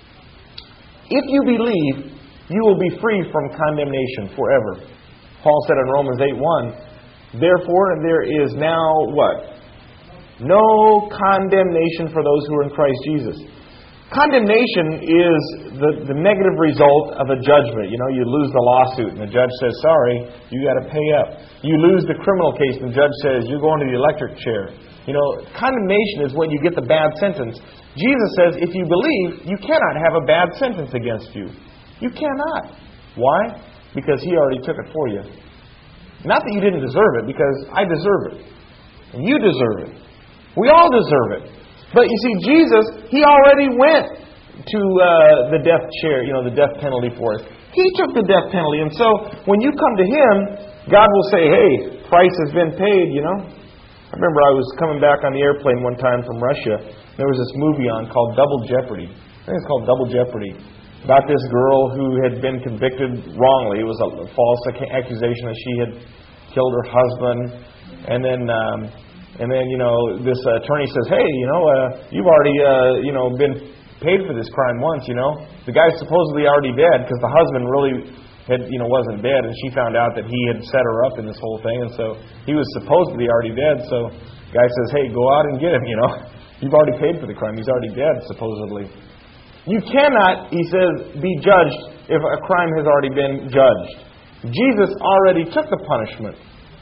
If you believe, you will be free from condemnation forever. Paul said in Romans eight one, therefore there is now what? No condemnation for those who are in Christ Jesus. Condemnation is the, the negative result of a judgment. You know, you lose the lawsuit and the judge says, sorry, you got to pay up. You lose the criminal case and the judge says, you're going to the electric chair. You know, condemnation is when you get the bad sentence. Jesus says, if you believe, you cannot have a bad sentence against you. You cannot. Why? Because He already took it for you. Not that you didn't deserve it, because I deserve it. And you deserve it. We all deserve it. But you see, Jesus, He already went to uh, the death chair, you know, the death penalty for us. He took the death penalty. And so when you come to Him, God will say, hey, price has been paid, you know. I remember I was coming back on the airplane one time from Russia. There was this movie on called Double Jeopardy. I think it's called Double Jeopardy. About this girl who had been convicted wrongly. It was a false accusation that she had killed her husband. And then... Um, And then, you know, this uh, attorney says, hey, you know, uh, you've already, uh, you know, been paid for this crime once, you know. The guy's supposedly already dead because the husband really had, you know, wasn't dead. And she found out that he had set her up in this whole thing. And so he was supposedly already dead. So the guy says, hey, go out and get him, you know. You've already paid for the crime. He's already dead, supposedly. You cannot, he says, be judged if a crime has already been judged. Jesus already took the punishment.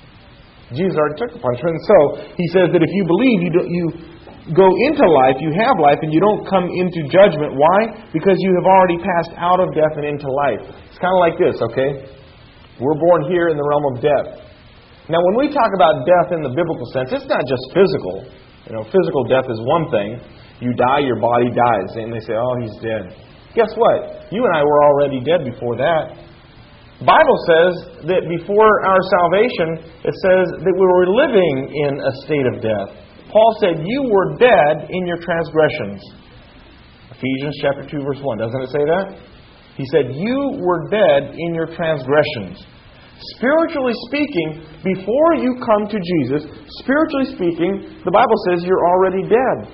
Jesus already took the punishment. And so He says that if you believe, you, do, you go into life, you have life, and you don't come into judgment. Why? Because you have already passed out of death and into life. It's kind of like this, okay? We're born here in the realm of death. Now, when we talk about death in the biblical sense, it's not just physical. You know, physical death is one thing. You die, your body dies. And they say, oh, he's dead. Guess what? You and I were already dead before that. The Bible says that before our salvation, it says that we were living in a state of death. Paul said, you were dead in your transgressions. Ephesians chapter two, verse one. Doesn't it say that? He said, you were dead in your transgressions. Spiritually speaking, before you come to Jesus, spiritually speaking, the Bible says you're already dead.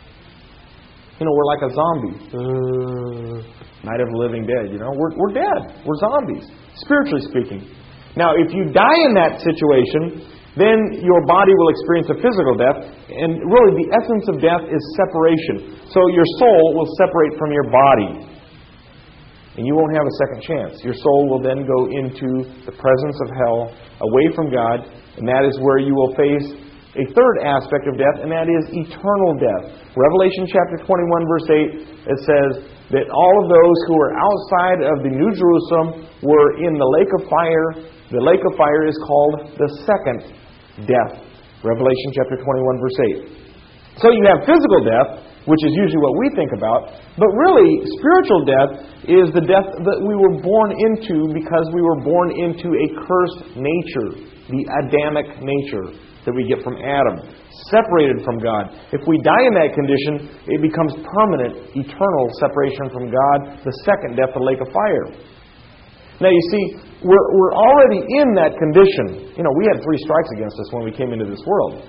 You know, we're like a zombie. Uh, Night of the living dead, you know. We're, we're dead. We're zombies, spiritually speaking. Now, if you die in that situation, then your body will experience a physical death. And really, the essence of death is separation. So your soul will separate from your body. And you won't have a second chance. Your soul will then go into the presence of hell, away from God. And that is where you will face a third aspect of death, and that is eternal death. Revelation chapter twenty-one, verse eight, it says that all of those who were outside of the New Jerusalem were in the lake of fire. The lake of fire is called the second death. Revelation chapter twenty-one, verse eight. So you have physical death, which is usually what we think about, but really, spiritual death is the death that we were born into because we were born into a cursed nature, the Adamic nature that we get from Adam, separated from God. If we die in that condition, it becomes permanent, eternal separation from God, the second death, the lake of fire. Now you see, we're, we're already in that condition. You know, we had three strikes against us when we came into this world.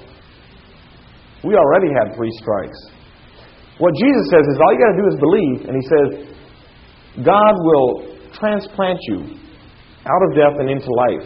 We already had three strikes. What Jesus says is all you got to do is believe, and He says, God will transplant you out of death and into life.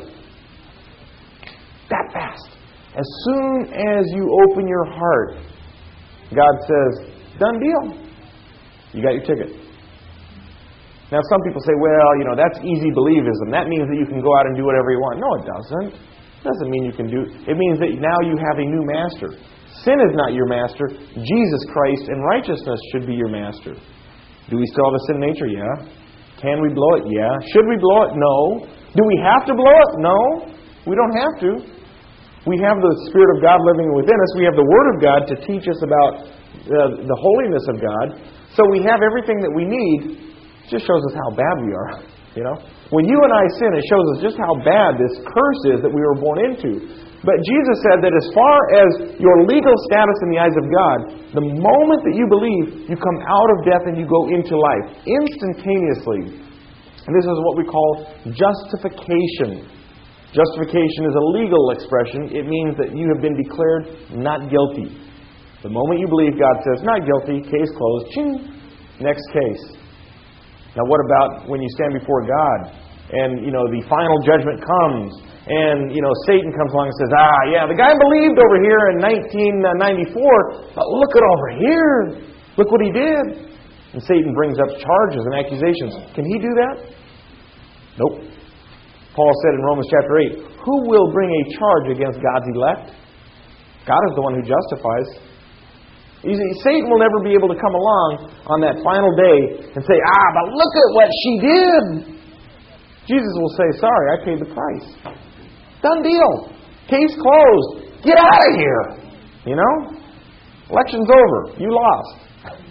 That fast. As soon as you open your heart, God says, done deal. You got your ticket. Now, some people say, well, you know, that's easy believism. That means that you can go out and do whatever you want. No, it doesn't. It doesn't mean you can do... It means that now you have a new master. Sin is not your master. Jesus Christ and righteousness should be your master. Do we still have a sin nature? Yeah. Can we blow it? Yeah. Should we blow it? No. Do we have to blow it? No. We don't have to. We have the Spirit of God living within us. We have the Word of God to teach us about uh, the holiness of God. So we have everything that we need. It just shows us how bad we are. You know, when you and I sin, it shows us just how bad this curse is that we were born into. But Jesus said that as far as your legal status in the eyes of God, the moment that you believe, you come out of death and you go into life instantaneously. And this is what we call justification. Justification is a legal expression. It means that you have been declared not guilty. The moment you believe, God says, not guilty, case closed, ching, next case. Now what about when you stand before God and, you know, the final judgment comes and, you know, Satan comes along and says, ah, yeah, the guy believed over here in nineteen ninety-four, but look at over here. Look what he did. And Satan brings up charges and accusations. Can he do that? Nope. Paul said in Romans chapter eight, who will bring a charge against God's elect? God is the one who justifies. You see, Satan will never be able to come along on that final day and say, ah, but look at what she did. Jesus will say, sorry, I paid the price. Done deal. Case closed. Get out of here. You know? Election's over. You lost.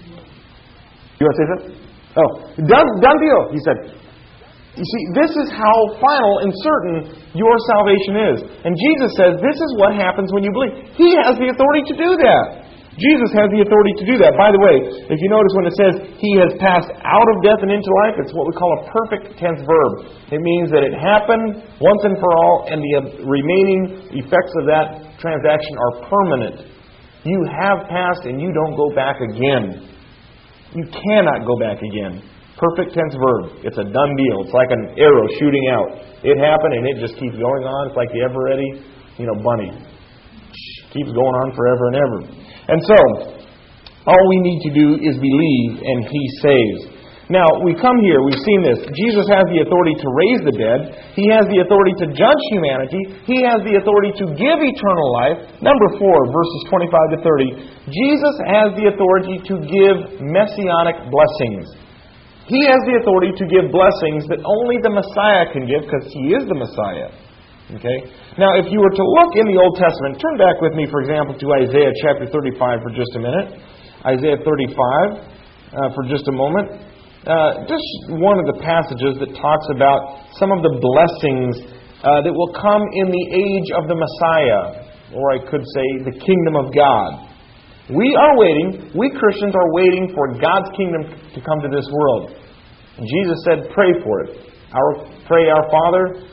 You want to say something? Oh, done, done deal, he said. You see, this is how final and certain your salvation is. And Jesus says this is what happens when you believe. He has the authority to do that. Jesus has the authority to do that. By the way, if you notice when it says He has passed out of death and into life, it's what we call a perfect tense verb. It means that it happened once and for all, and the remaining effects of that transaction are permanent. You have passed and you don't go back again. You cannot go back again. Perfect tense verb. It's a done deal. It's like an arrow shooting out. It happened and it just keeps going on. It's like the ever ready, you know, bunny. Keeps going on forever and ever. And so, all we need to do is believe and He saves. Now, we come here, we've seen this. Jesus has the authority to raise the dead. He has the authority to judge humanity. He has the authority to give eternal life. Number four, verses twenty-five to thirty. Jesus has the authority to give messianic blessings. He has the authority to give blessings that only the Messiah can give because He is the Messiah. Okay? Now, if you were to look in the Old Testament, turn back with me, for example, to Isaiah chapter thirty-five for just a minute. Isaiah thirty-five uh, for just a moment. Uh, just one of the passages that talks about some of the blessings uh, that will come in the age of the Messiah, or I could say the kingdom of God. We are waiting, we Christians are waiting for God's kingdom to come to this world. And Jesus said, pray for it. Our, pray, our Father,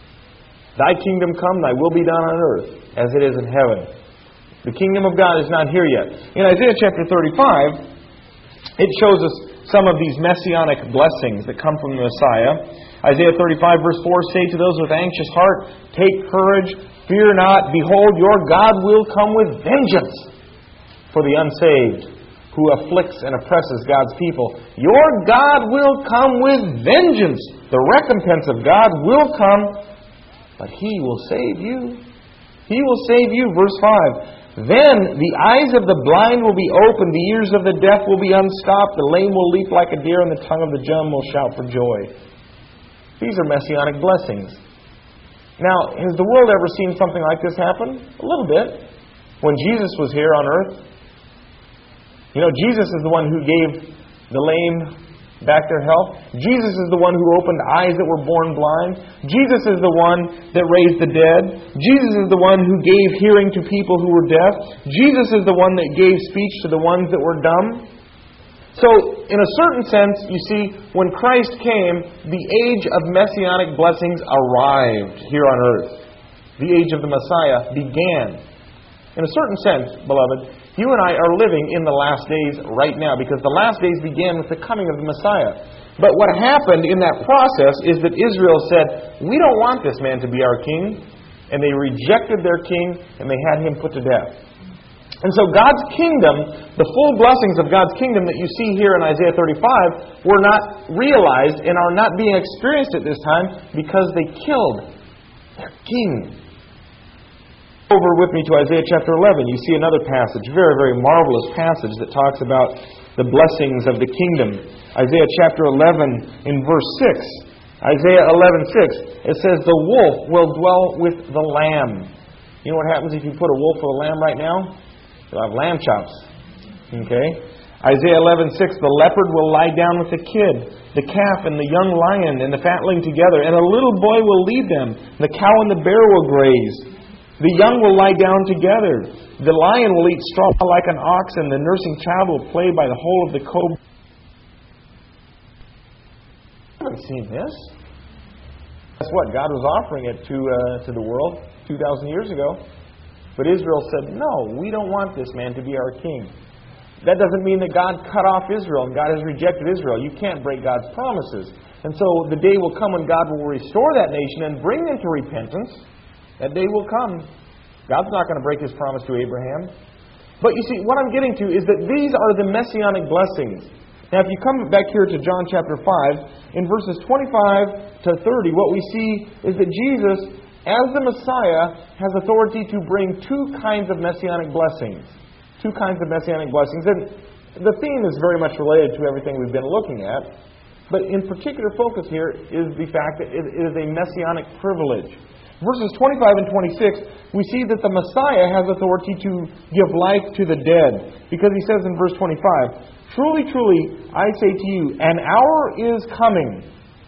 Thy kingdom come, Thy will be done on earth as it is in heaven. The kingdom of God is not here yet. In Isaiah chapter thirty-five, it shows us some of these messianic blessings that come from the Messiah. Isaiah thirty-five verse four, say to those with anxious heart, take courage, fear not, behold, your God will come with vengeance for the unsaved who afflicts and oppresses God's people. Your God will come with vengeance. The recompense of God will come, but He will save you. He will save you. Verse five. Then the eyes of the blind will be opened, the ears of the deaf will be unstopped, the lame will leap like a deer, and the tongue of the dumb will shout for joy. These are messianic blessings. Now, has the world ever seen something like this happen? A little bit. When Jesus was here on earth. You know, Jesus is the one who gave the lame back their health. Jesus is the one who opened eyes that were born blind. Jesus is the one that raised the dead. Jesus is the one who gave hearing to people who were deaf. Jesus is the one that gave speech to the ones that were dumb. So, in a certain sense, you see, when Christ came, the age of messianic blessings arrived here on earth. The age of the Messiah began. In a certain sense, beloved, you and I are living in the last days right now because the last days began with the coming of the Messiah. But what happened in that process is that Israel said, we don't want this man to be our king. And they rejected their king and they had him put to death. And so God's kingdom, the full blessings of God's kingdom that you see here in Isaiah thirty-five were not realized and are not being experienced at this time because they killed their king. Over with me to Isaiah chapter eleven, you see another passage, very, very marvelous passage that talks about the blessings of the kingdom. Isaiah chapter eleven in verse six. Isaiah eleven six, it says, the wolf will dwell with the lamb. You know what happens if you put a wolf with a lamb right now? You'll have lamb chops. Okay? Isaiah eleven six, the leopard will lie down with the kid, the calf and the young lion and the fatling together, and a little boy will lead them. The cow and the bear will graze. The young will lie down together. The lion will eat straw like an ox, and the nursing child will play by the hole of the cobra. I haven't seen this. That's what God was offering it to uh, to the world two thousand years ago. But Israel said, no, we don't want this man to be our king. That doesn't mean that God cut off Israel and God has rejected Israel. You can't break God's promises. And so the day will come when God will restore that nation and bring them to repentance. That day will come. God's not going to break His promise to Abraham. But you see, what I'm getting to is that these are the messianic blessings. Now, if you come back here to John chapter five, in verses twenty-five to thirty, what we see is that Jesus, as the Messiah, has authority to bring two kinds of messianic blessings. Two kinds of messianic blessings. And the theme is very much related to everything we've been looking at. But in particular focus here is the fact that it is a messianic privilege. Verses twenty-five and twenty-six, we see that the Messiah has authority to give life to the dead. Because he says in verse twenty-five, "Truly, truly, I say to you, an hour is coming."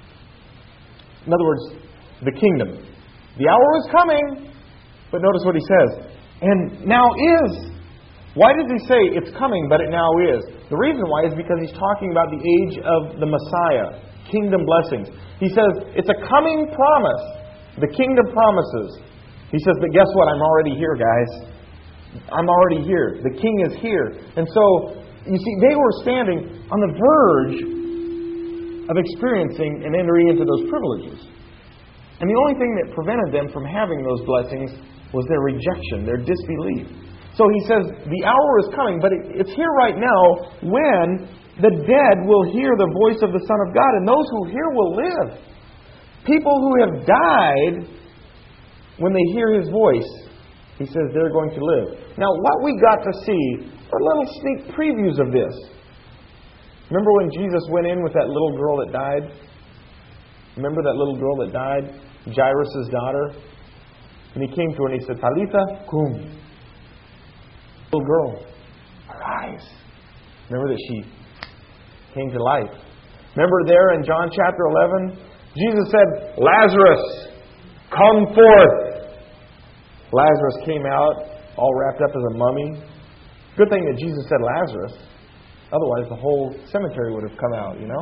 In other words, the kingdom. The hour is coming, but notice what he says. And now is. Why does he say it's coming, but it now is? The reason why is because he's talking about the age of the Messiah, kingdom blessings. He says it's a coming promise. The kingdom promises. He says, but guess what? I'm already here, guys. I'm already here. The king is here. And so, you see, they were standing on the verge of experiencing and entering into those privileges. And the only thing that prevented them from having those blessings was their rejection, their disbelief. So he says, the hour is coming, but it's here right now when the dead will hear the voice of the Son of God, and those who hear will live. People who have died, when they hear His voice, He says they're going to live. Now, what we got to see are little sneak previews of this. Remember when Jesus went in with that little girl that died? Remember that little girl that died? Jairus' daughter? And He came to her and He said, Talitha cum. Little girl, arise. Remember that she came to life. Remember there in John chapter eleven, Jesus said, Lazarus, come forth. Lazarus came out all wrapped up as a mummy. Good thing that Jesus said Lazarus. Otherwise the whole cemetery would have come out, you know.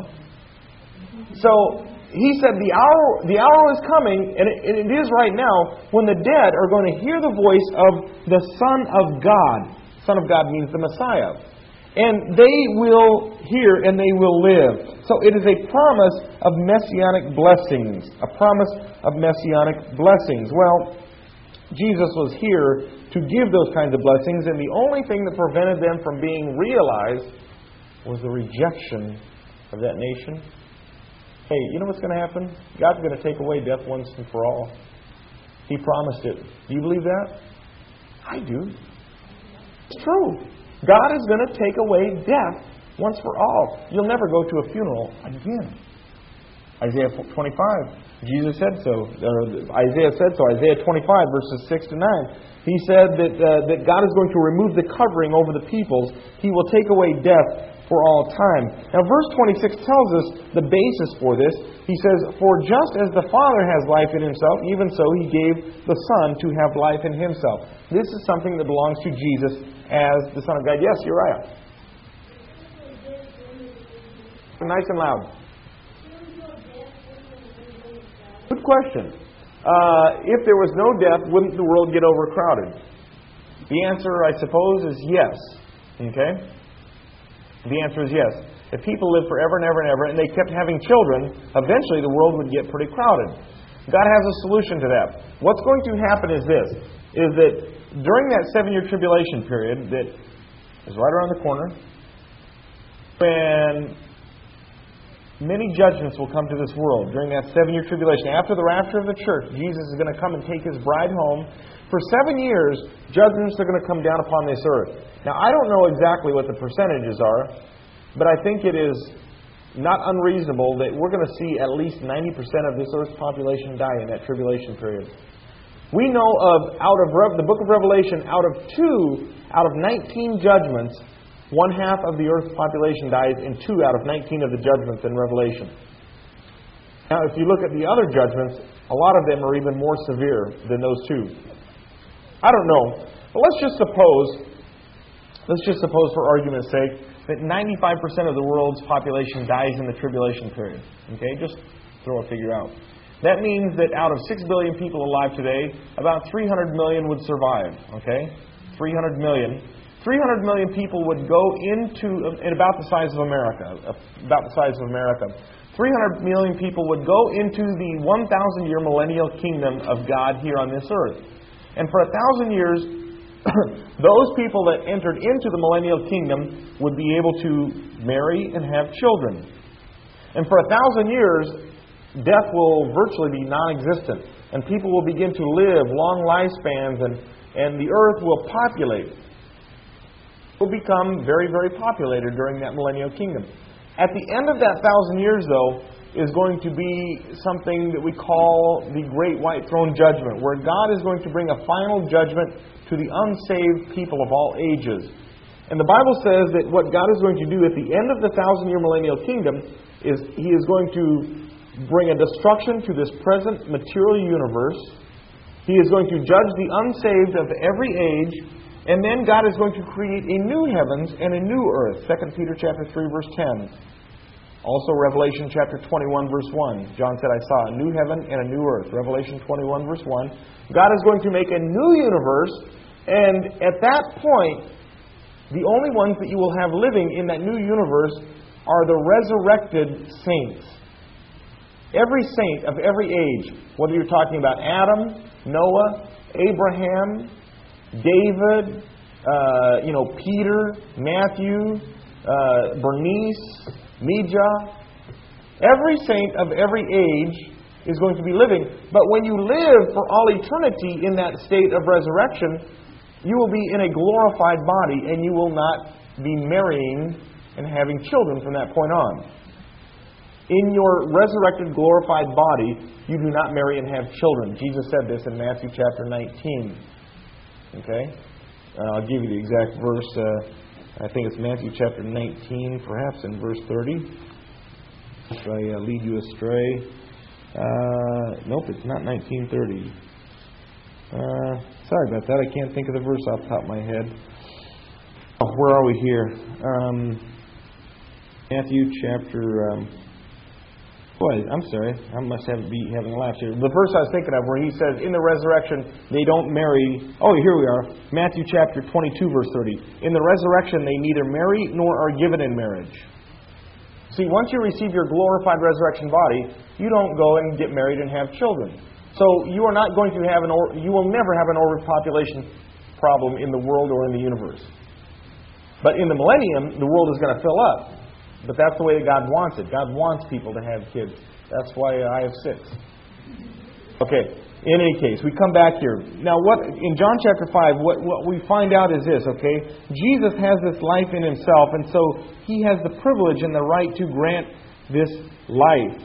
So He said the hour the hour is coming, and it, and it is right now, when the dead are going to hear the voice of the Son of God. Son of God means the Messiah. And they will hear and they will live. So it is a promise of messianic blessings. A promise of messianic blessings. Well, Jesus was here to give those kinds of blessings, and the only thing that prevented them from being realized was the rejection of that nation. Hey, you know what's going to happen? God's going to take away death once and for all. He promised it. Do you believe that? I do. It's true. God is going to take away death once for all. You'll never go to a funeral again. Isaiah twenty-five, Jesus said so. Or Isaiah said so. Isaiah twenty-five, verses six to nine. He said that, uh, that God is going to remove the covering over the peoples. He will take away death for all time. Now, verse twenty-six tells us the basis for this. He says, For just as the Father has life in Himself, even so He gave the Son to have life in Himself. This is something that belongs to Jesus as the Son of God. Yes, Uriah. Nice and loud. Good question. Uh, if there was no death, wouldn't the world get overcrowded? The answer, I suppose, is yes. Okay? The answer is yes. If people lived forever and ever and ever and they kept having children, eventually the world would get pretty crowded. God has a solution to that. What's going to happen is this, is that during that seven-year tribulation period that is right around the corner, when many judgments will come to this world during that seven-year tribulation. After the rapture of the church, Jesus is going to come and take His bride home. For seven years, judgments are going to come down upon this earth. Now, I don't know exactly what the percentages are, but I think it is not unreasonable that we're going to see at least ninety percent of this earth's population die in that tribulation period. We know of, out of Re- the book of Revelation, out of two, out of nineteen judgments, one half of the earth's population dies in two out of nineteen of the judgments in Revelation. Now, if you look at the other judgments, a lot of them are even more severe than those two. I don't know. But let's just suppose, let's just suppose for argument's sake, that ninety-five percent of the world's population dies in the tribulation period. Okay, just throw a figure out. That means that out of six billion people alive today, about three hundred million would survive. Okay, three hundred million. three hundred million people would go into, in about the size of America, about the size of America. three hundred million people would go into the one thousand year millennial kingdom of God here on this earth. And for a thousand years, those people that entered into the millennial kingdom would be able to marry and have children. And for a thousand years, death will virtually be non-existent. And people will begin to live long lifespans, and, and the earth will populate. It will become very, very populated during that millennial kingdom. At the end of that thousand years, though, is going to be something that we call the Great White Throne Judgment, where God is going to bring a final judgment to the unsaved people of all ages. And the Bible says that what God is going to do at the end of the thousand-year millennial kingdom is He is going to bring a destruction to this present material universe. He is going to judge the unsaved of every age, and then God is going to create a new heavens and a new earth. Second Peter chapter three, verse ten. Also Revelation chapter twenty-one, verse one. John said, I saw a new heaven and a new earth. Revelation twenty-one, verse one. God is going to make a new universe, and at that point, the only ones that you will have living in that new universe are the resurrected saints. Every saint of every age, whether you're talking about Adam, Noah, Abraham, David, uh, you know, Peter, Matthew, uh, Bernice, Mija, every saint of every age is going to be living. But when you live for all eternity in that state of resurrection, you will be in a glorified body, and you will not be marrying and having children from that point on. In your resurrected, glorified body, you do not marry and have children. Jesus said this in Matthew chapter nineteen. Okay? Uh, I'll give you the exact verse. Uh, I think it's Matthew chapter nineteen, perhaps in verse thirty. If I uh, lead you astray. Uh, nope, it's not nineteen thirty. Uh, sorry about that. I can't think of the verse off the top of my head. Oh, where are we here? Um, Matthew chapter... Um, Boy, I'm sorry. I must have be having a laugh here. The verse I was thinking of where he says, in the resurrection, they don't marry... Oh, here we are. Matthew chapter twenty-two, verse thirty. In the resurrection, they neither marry nor are given in marriage. See, once you receive your glorified resurrection body, you don't go and get married and have children. So you are not going to have an... Or, you will never have an overpopulation problem in the world or in the universe. But in the millennium, the world is going to fill up. But that's the way that God wants it. God wants people to have kids. That's why I have six. Okay, in any case, we come back here. Now, what in John chapter five, what, what we find out is this, okay? Jesus has this life in Himself, and so He has the privilege and the right to grant this life.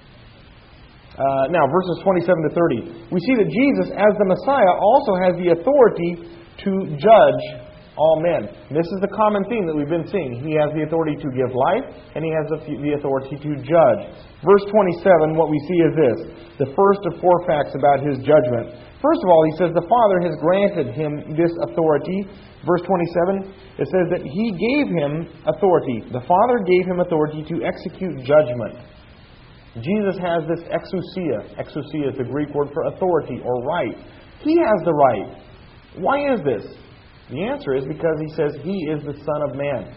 Uh, now, verses twenty-seven to thirty. We see that Jesus, as the Messiah, also has the authority to judge all men. This is the common theme that we've been seeing. He has the authority to give life, and He has the, the authority to judge. Verse twenty-seven, what we see is this, the first of four facts about His judgment. First of all, He says the Father has granted Him this authority. Verse twenty-seven, it says that He gave Him authority. The Father gave Him authority to execute judgment. Jesus has this exousia. Exousia is the Greek word for authority or right. He has the right. Why is this? The answer is because He says He is the Son of Man.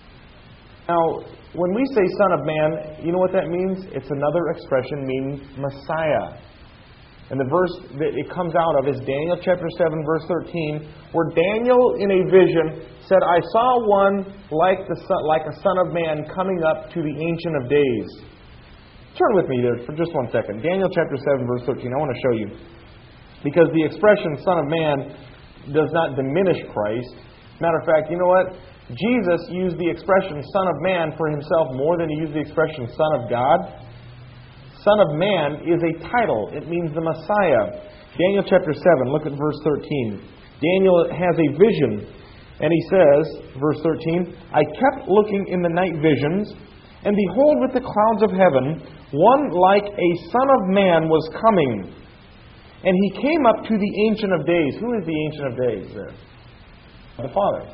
Now, when we say Son of Man, you know what that means? It's another expression meaning Messiah. And the verse that it comes out of is Daniel chapter seven, verse thirteen, where Daniel in a vision said, I saw one like the son, like a Son of Man coming up to the Ancient of Days. Turn with me there for just one second. Daniel chapter seven, verse thirteen. I want to show you. Because the expression Son of Man does not diminish Christ. Matter of fact, you know what? Jesus used the expression Son of Man for Himself more than He used the expression Son of God. Son of Man is a title. It means the Messiah. Daniel chapter seven, look at verse thirteen. Daniel has a vision, and he says, verse thirteen, I kept looking in the night visions, and behold, with the clouds of heaven, one like a Son of Man was coming. And He came up to the Ancient of Days. Who is the Ancient of Days there? The Father.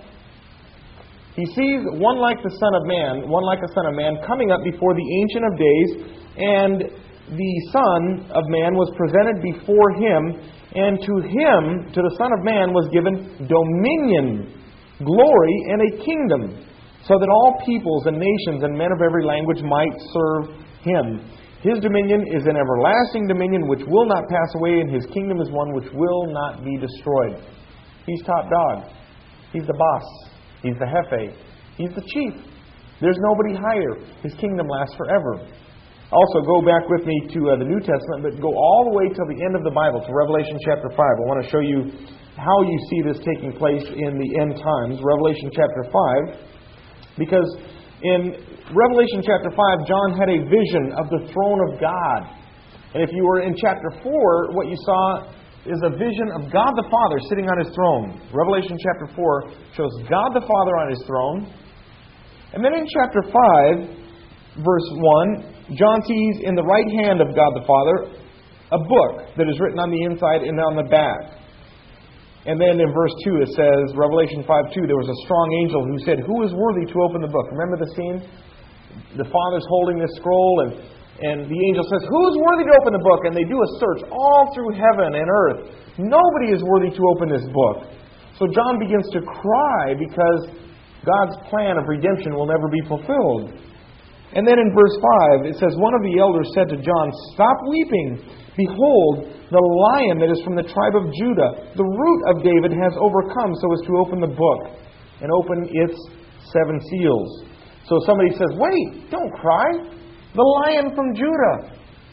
He sees one like the Son of Man, one like a Son of Man, coming up before the Ancient of Days, and the Son of Man was presented before Him, and to Him, to the Son of Man, was given dominion, glory, and a kingdom, so that all peoples and nations and men of every language might serve Him. His dominion is an everlasting dominion which will not pass away, and His kingdom is one which will not be destroyed. He's top dog. He's the boss. He's the jefe. He's the chief. There's nobody higher. His kingdom lasts forever. Also, go back with me to uh, the New Testament, but go all the way till the end of the Bible, to Revelation chapter five. I want to show you how you see this taking place in the end times. Revelation chapter five. Because in Revelation chapter five, John had a vision of the throne of God. And if you were in chapter four, what you saw is a vision of God the Father sitting on His throne. Revelation chapter four shows God the Father on His throne. And then in chapter five, verse one, John sees in the right hand of God the Father a book that is written on the inside and on the back. And then in verse two it says, Revelation five two, there was a strong angel who said, "Who is worthy to open the book?" Remember the scene? The Father's holding this scroll, and, and the angel says, "Who is worthy to open the book?" And they do a search all through heaven and earth. Nobody is worthy to open this book. So John begins to cry because God's plan of redemption will never be fulfilled. And then in verse five, it says, one of the elders said to John, "Stop weeping. Behold, the Lion that is from the tribe of Judah, the root of David, has overcome so as to open the book and open its seven seals." So somebody says, "Wait, don't cry. The Lion from Judah,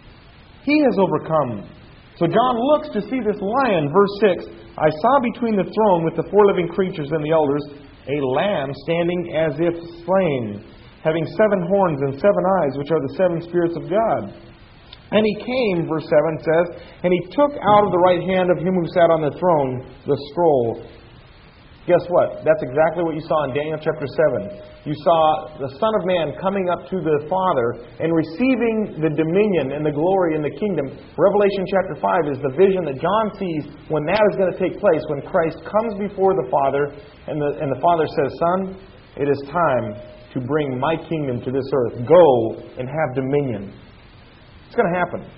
He has overcome." So John looks to see this Lion. Verse six, "I saw between the throne with the four living creatures and the elders a Lamb standing as if slain, having seven horns and seven eyes, which are the seven spirits of God. And He came," verse seven says, "and He took out of the right hand of Him who sat on the throne the scroll." Guess what? That's exactly what you saw in Daniel chapter seven. You saw the Son of Man coming up to the Father and receiving the dominion and the glory and the kingdom. Revelation chapter five is the vision that John sees when that is going to take place, when Christ comes before the Father and the, and the Father says, "Son, it is time to bring my kingdom to this earth. Go and have dominion." It's going to happen.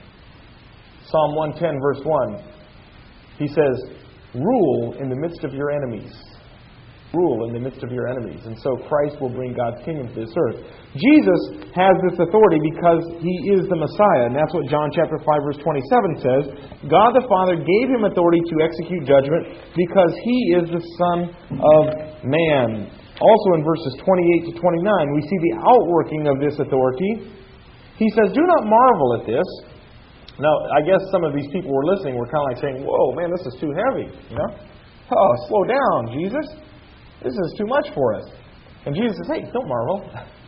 Psalm one ten verse one. He says, "Rule in the midst of your enemies." Rule in the midst of your enemies. And so Christ will bring God's kingdom to this earth. Jesus has this authority because He is the Messiah. And that's what John chapter five verse twenty-seven says. God the Father gave Him authority to execute judgment because He is the Son of Man. Also in verses twenty-eight to twenty-nine, we see the outworking of this authority. He says, "Do not marvel at this." Now, I guess some of these people were listening were kind of like saying, "Whoa, man, this is too heavy." You know? "Oh, slow down, Jesus. This is too much for us." And Jesus says, "Hey, don't marvel.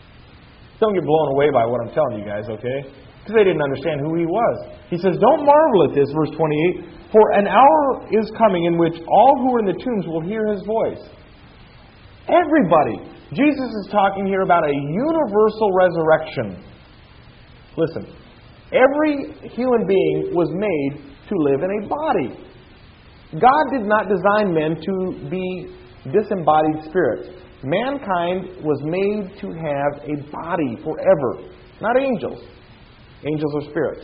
Don't get blown away by what I'm telling you guys, okay?" Because they didn't understand who He was. He says, "Don't marvel at this," verse twenty-eight, "for an hour is coming in which all who are in the tombs will hear His voice." Everybody. Jesus is talking here about a universal resurrection. Listen, every human being was made to live in a body. God did not design men to be disembodied spirits. Mankind was made to have a body forever. Not angels. Angels are spirits.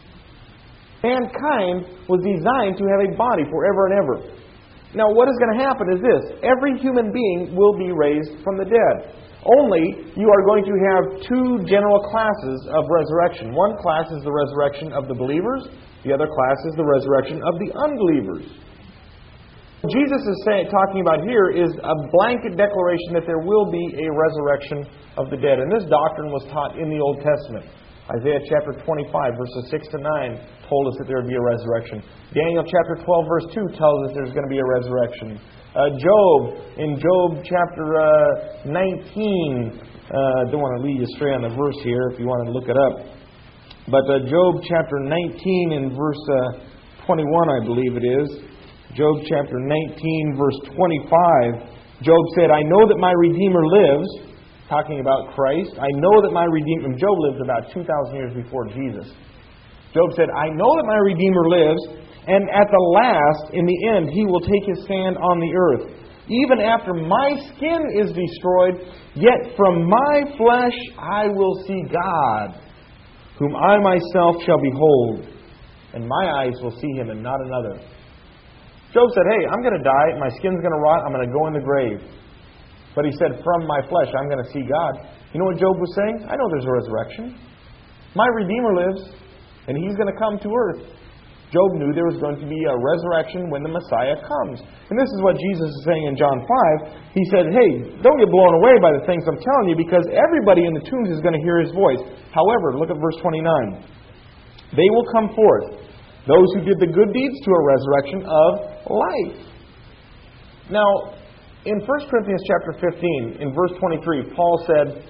Mankind was designed to have a body forever and ever. Now, what is going to happen is this. Every human being will be raised from the dead. Only, you are going to have two general classes of resurrection. One class is the resurrection of the believers. The other class is the resurrection of the unbelievers. What Jesus is saying, talking about here is a blanket declaration that there will be a resurrection of the dead. And this doctrine was taught in the Old Testament. Isaiah chapter twenty-five, verses six to nine, told us that there would be a resurrection. Daniel chapter twelve, verse two tells us there's going to be a resurrection. Uh, Job, in Job chapter uh, nineteen, I uh, don't want to lead you astray on the verse here if you want to look it up. But uh, Job chapter nineteen in verse uh, twenty-one, I believe it is. Job chapter nineteen, verse twenty-five. Job said, "I know that my Redeemer lives," talking about Christ. "I know that my Redeemer..." Job lived about two thousand years before Jesus. Job said, "I know that my Redeemer lives, and at the last, in the end, He will take His stand on the earth. Even after my skin is destroyed, yet from my flesh I will see God, whom I myself shall behold, and my eyes will see Him and not another." Job said, "Hey, I'm going to die, my skin's going to rot, I'm going to go in the grave." But he said, "From my flesh I'm going to see God." You know what Job was saying? I know there's a resurrection. My Redeemer lives, and He's going to come to earth. Job knew there was going to be a resurrection when the Messiah comes. And this is what Jesus is saying in John five. He said, hey, don't get blown away by the things I'm telling you, because everybody in the tombs is going to hear His voice. However, look at verse twenty-nine. They will come forth, those who did the good deeds, to a resurrection of life. Now, in First Corinthians chapter fifteen, in verse twenty-three, Paul said,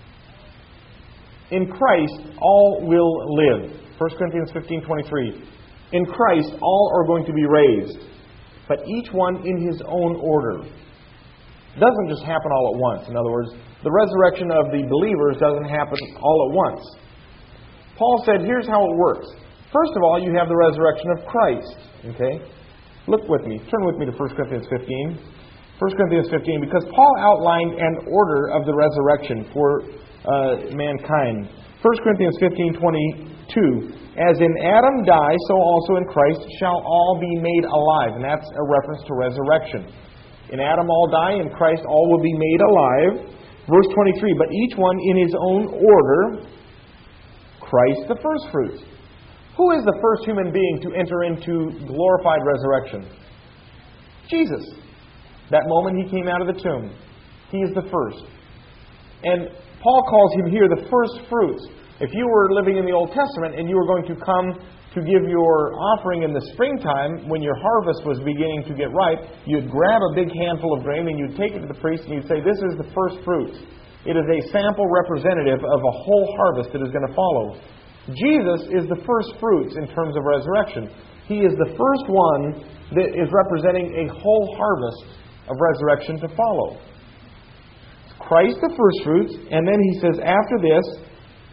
in Christ all will live. First Corinthians fifteen twenty-three. In Christ all are going to be raised, but each one in his own order. It doesn't just happen all at once. In other words, the resurrection of the believers doesn't happen all at once. Paul said, here's how it works. First of all, you have the resurrection of Christ. Okay? Look with me. Turn with me to First Corinthians fifteen. First Corinthians fifteen, because Paul outlined an order of the resurrection for uh, mankind. First Corinthians fifteen twenty-two. As in Adam die, so also in Christ shall all be made alive. And that's a reference to resurrection. In Adam all die, in Christ all will be made alive. Verse twenty-three. But each one in his own order, Christ the firstfruits. Who is the first human being to enter into glorified resurrection? Jesus. That moment He came out of the tomb. He is the first. And Paul calls Him here the first fruits. If you were living in the Old Testament and you were going to come to give your offering in the springtime, when your harvest was beginning to get ripe, you'd grab a big handful of grain and you'd take it to the priest and you'd say, this is the first fruits. It is a sample representative of a whole harvest that is going to follow. Jesus is the first fruits in terms of resurrection. He is the first one that is representing a whole harvest of resurrection to follow. Christ the first fruits, and then He says, after this,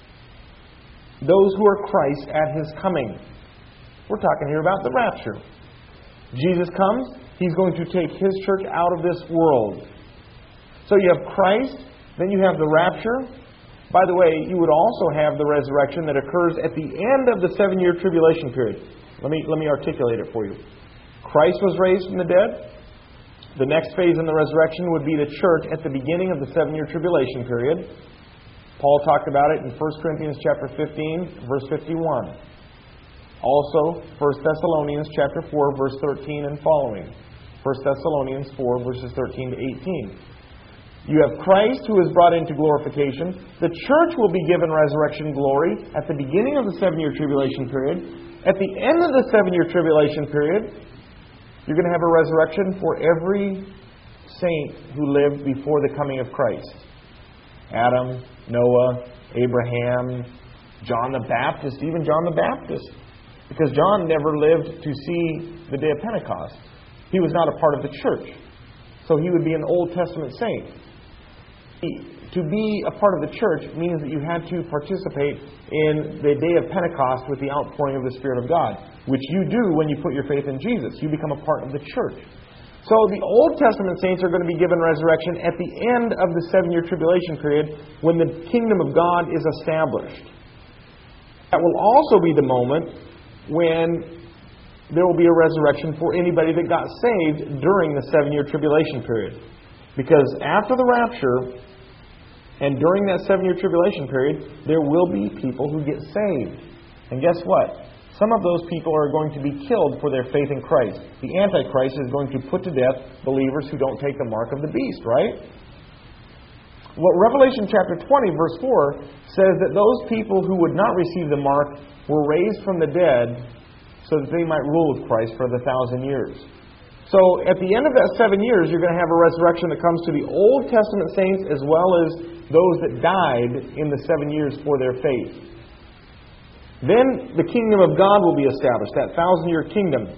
those who are Christ at His coming. We're talking here about the rapture. Jesus comes, He's going to take His church out of this world. So you have Christ, then you have the rapture. By the way, you would also have the resurrection that occurs at the end of the seven-year tribulation period. Let me, let me articulate it for you. Christ was raised from the dead. The next phase in the resurrection would be the church at the beginning of the seven-year tribulation period. Paul talked about it in First Corinthians chapter fifteen, verse fifty-one. Also, First Thessalonians chapter four, verse thirteen and following. First Thessalonians four, verses thirteen to eighteen. You have Christ who is brought into glorification. The church will be given resurrection glory at the beginning of the seven-year tribulation period. At the end of the seven-year tribulation period, you're going to have a resurrection for every saint who lived before the coming of Christ. Adam, Noah, Abraham, John the Baptist, even John the Baptist. Because John never lived to see the day of Pentecost. He was not a part of the church. So he would be an Old Testament saint. To be a part of the church means that you had to participate in the day of Pentecost with the outpouring of the Spirit of God, which you do when you put your faith in Jesus. You become a part of the church. So the Old Testament saints are going to be given resurrection at the end of the seven-year tribulation period when the kingdom of God is established. That will also be the moment when there will be a resurrection for anybody that got saved during the seven-year tribulation period. Because after the rapture and during that seven-year tribulation period, there will be people who get saved. And guess what? Some of those people are going to be killed for their faith in Christ. The Antichrist is going to put to death believers who don't take the mark of the beast, right? Well, Revelation chapter twenty, verse four, says that those people who would not receive the mark were raised from the dead so that they might rule with Christ for the thousand years. So at the end of that seven years, you're going to have a resurrection that comes to the Old Testament saints as well as those that died in the seven years for their faith. Then the kingdom of God will be established, that thousand-year kingdom.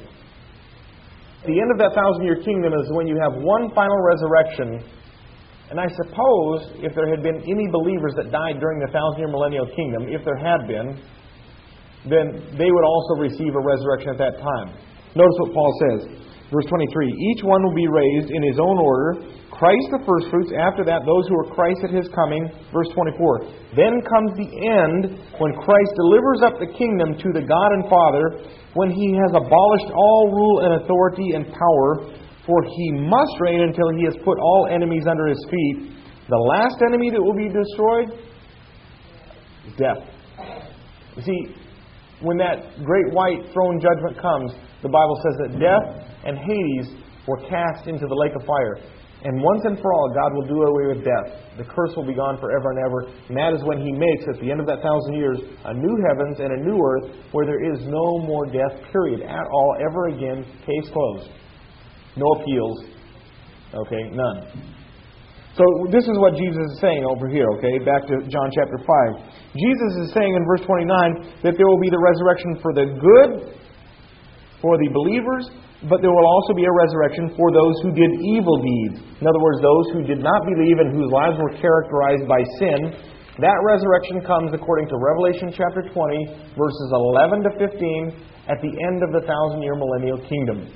The end of that thousand-year kingdom is when you have one final resurrection. And I suppose if there had been any believers that died during the thousand-year millennial kingdom, if there had been, then they would also receive a resurrection at that time. Notice what Paul says. Verse twenty-three, each one will be raised in his own order, Christ the firstfruits, after that those who are Christ at His coming. Verse twenty-four, then comes the end when Christ delivers up the kingdom to the God and Father, when He has abolished all rule and authority and power, for He must reign until He has put all enemies under His feet. The last enemy that will be destroyed? Death. You see, when that great white throne judgment comes, the Bible says that death and Hades were cast into the lake of fire. And once and for all, God will do away with death. The curse will be gone forever and ever. And that is when He makes, at the end of that thousand years, a new heavens and a new earth where there is no more death, period, at all, ever again. Case closed. No appeals. Okay, none. So this is what Jesus is saying over here, okay? Back to John chapter five. Jesus is saying in verse twenty-nine that there will be the resurrection for the good, for the believers, but there will also be a resurrection for those who did evil deeds. In other words, those who did not believe and whose lives were characterized by sin. That resurrection comes according to Revelation chapter twenty, verses eleven to fifteen, at the end of the thousand-year millennial kingdom.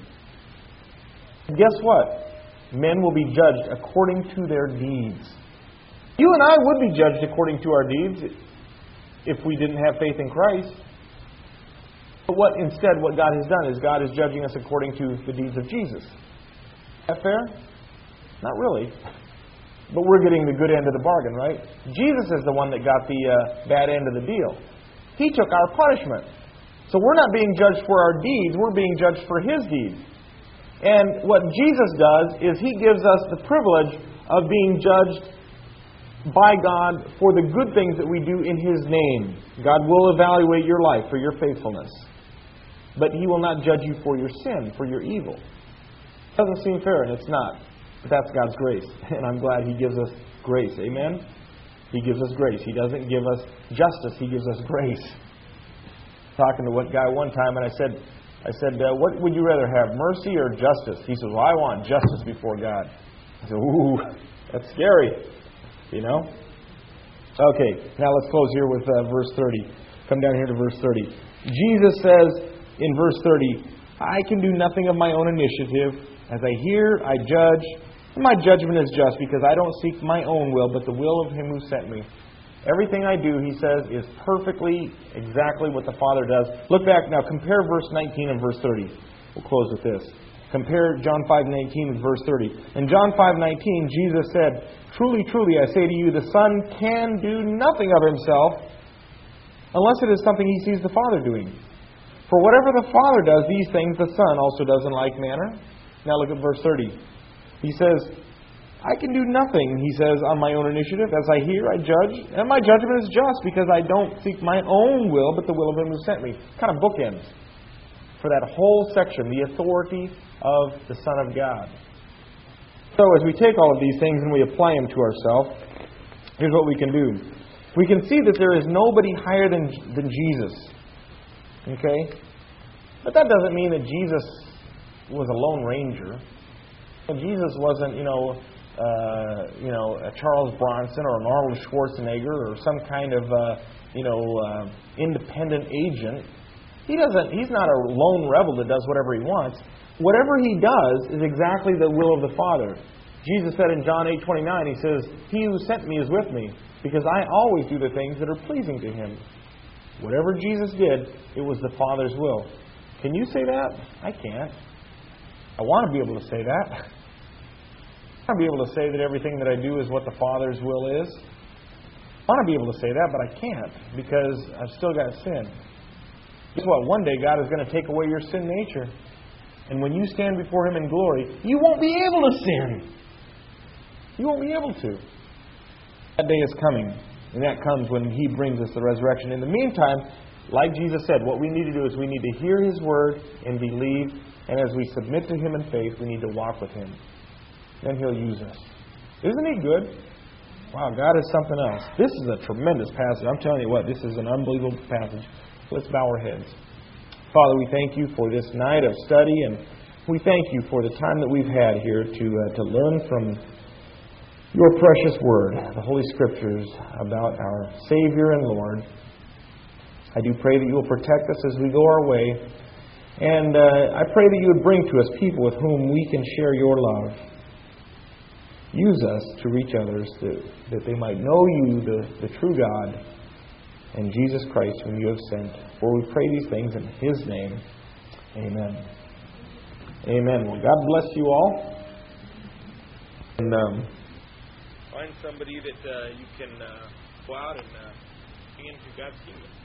Guess what? Men will be judged according to their deeds. You and I would be judged according to our deeds if we didn't have faith in Christ. But what instead, what God has done is God is judging us according to the deeds of Jesus. Is that fair? Not really. But we're getting the good end of the bargain, right? Jesus is the one that got the uh, bad end of the deal. He took our punishment. So we're not being judged for our deeds, we're being judged for His deeds. And what Jesus does is He gives us the privilege of being judged by God for the good things that we do in His name. God will evaluate your life for your faithfulness. But He will not judge you for your sin, for your evil. It doesn't seem fair, and it's not. But that's God's grace. And I'm glad He gives us grace. Amen? He gives us grace. He doesn't give us justice. He gives us grace. Talking to one guy one time, and I said, I said, uh, what would you rather have, mercy or justice? He says, well, I want justice before God. I said, ooh, that's scary. You know? Okay, now let's close here with uh, verse thirty. Come down here to verse thirty. Jesus says in verse thirty, I can do nothing of my own initiative. As I hear, I judge. And my judgment is just because I don't seek my own will, but the will of Him who sent me. Everything I do, He says, is perfectly exactly what the Father does. Look back now. Compare verse nineteen and verse thirty. We'll close with this. Compare John five nineteen with verse thirty. In John five nineteen, Jesus said, Truly, truly, I say to you, the Son can do nothing of Himself unless it is something He sees the Father doing. For whatever the Father does, these things the Son also does in like manner. Now look at verse thirty. He says, I can do nothing, He says, on my own initiative. As I hear, I judge. And my judgment is just because I don't seek my own will, but the will of Him who sent me. Kind of bookends for that whole section, the authority of the Son of God. So as we take all of these things and we apply them to ourselves, here's what we can do. We can see that there is nobody higher than, than Jesus. Okay? But that doesn't mean that Jesus was a lone ranger. And Jesus wasn't, you know, uh, you know, a Charles Bronson or an Arnold Schwarzenegger or some kind of, uh, you know, uh, independent agent. He doesn't. He's not a lone rebel that does whatever He wants. Whatever He does is exactly the will of the Father. Jesus said in John eight twenty-nine, He says, He who sent me is with me, because I always do the things that are pleasing to Him. Whatever Jesus did, it was the Father's will. Can you say that? I can't. I want to be able to say that. I want to be able to say that everything that I do is what the Father's will is. I want to be able to say that, but I can't, because I've still got sin. Guess what? One day God is going to take away your sin nature. And when you stand before Him in glory, you won't be able to sin. You won't be able to. That day is coming. And that comes when He brings us the resurrection. In the meantime, like Jesus said, what we need to do is we need to hear His word and believe. And as we submit to Him in faith, we need to walk with Him. Then He'll use us. Isn't He good? Wow, God is something else. This is a tremendous passage. I'm telling you what, this is an unbelievable passage. Let's bow our heads. Father, we thank You for this night of study, and we thank You for the time that we've had here to uh, to learn from Your precious Word, the Holy Scriptures, about our Savior and Lord. I do pray that You will protect us as we go our way, and uh, I pray that You would bring to us people with whom we can share Your love. Use us to reach others that, that they might know You, the, the true God, and Jesus Christ, whom You have sent. For we pray these things in His name. Amen. Amen. Well, God bless you all. And um, find somebody that uh, you can uh, go out and uh, be into God's kingdom.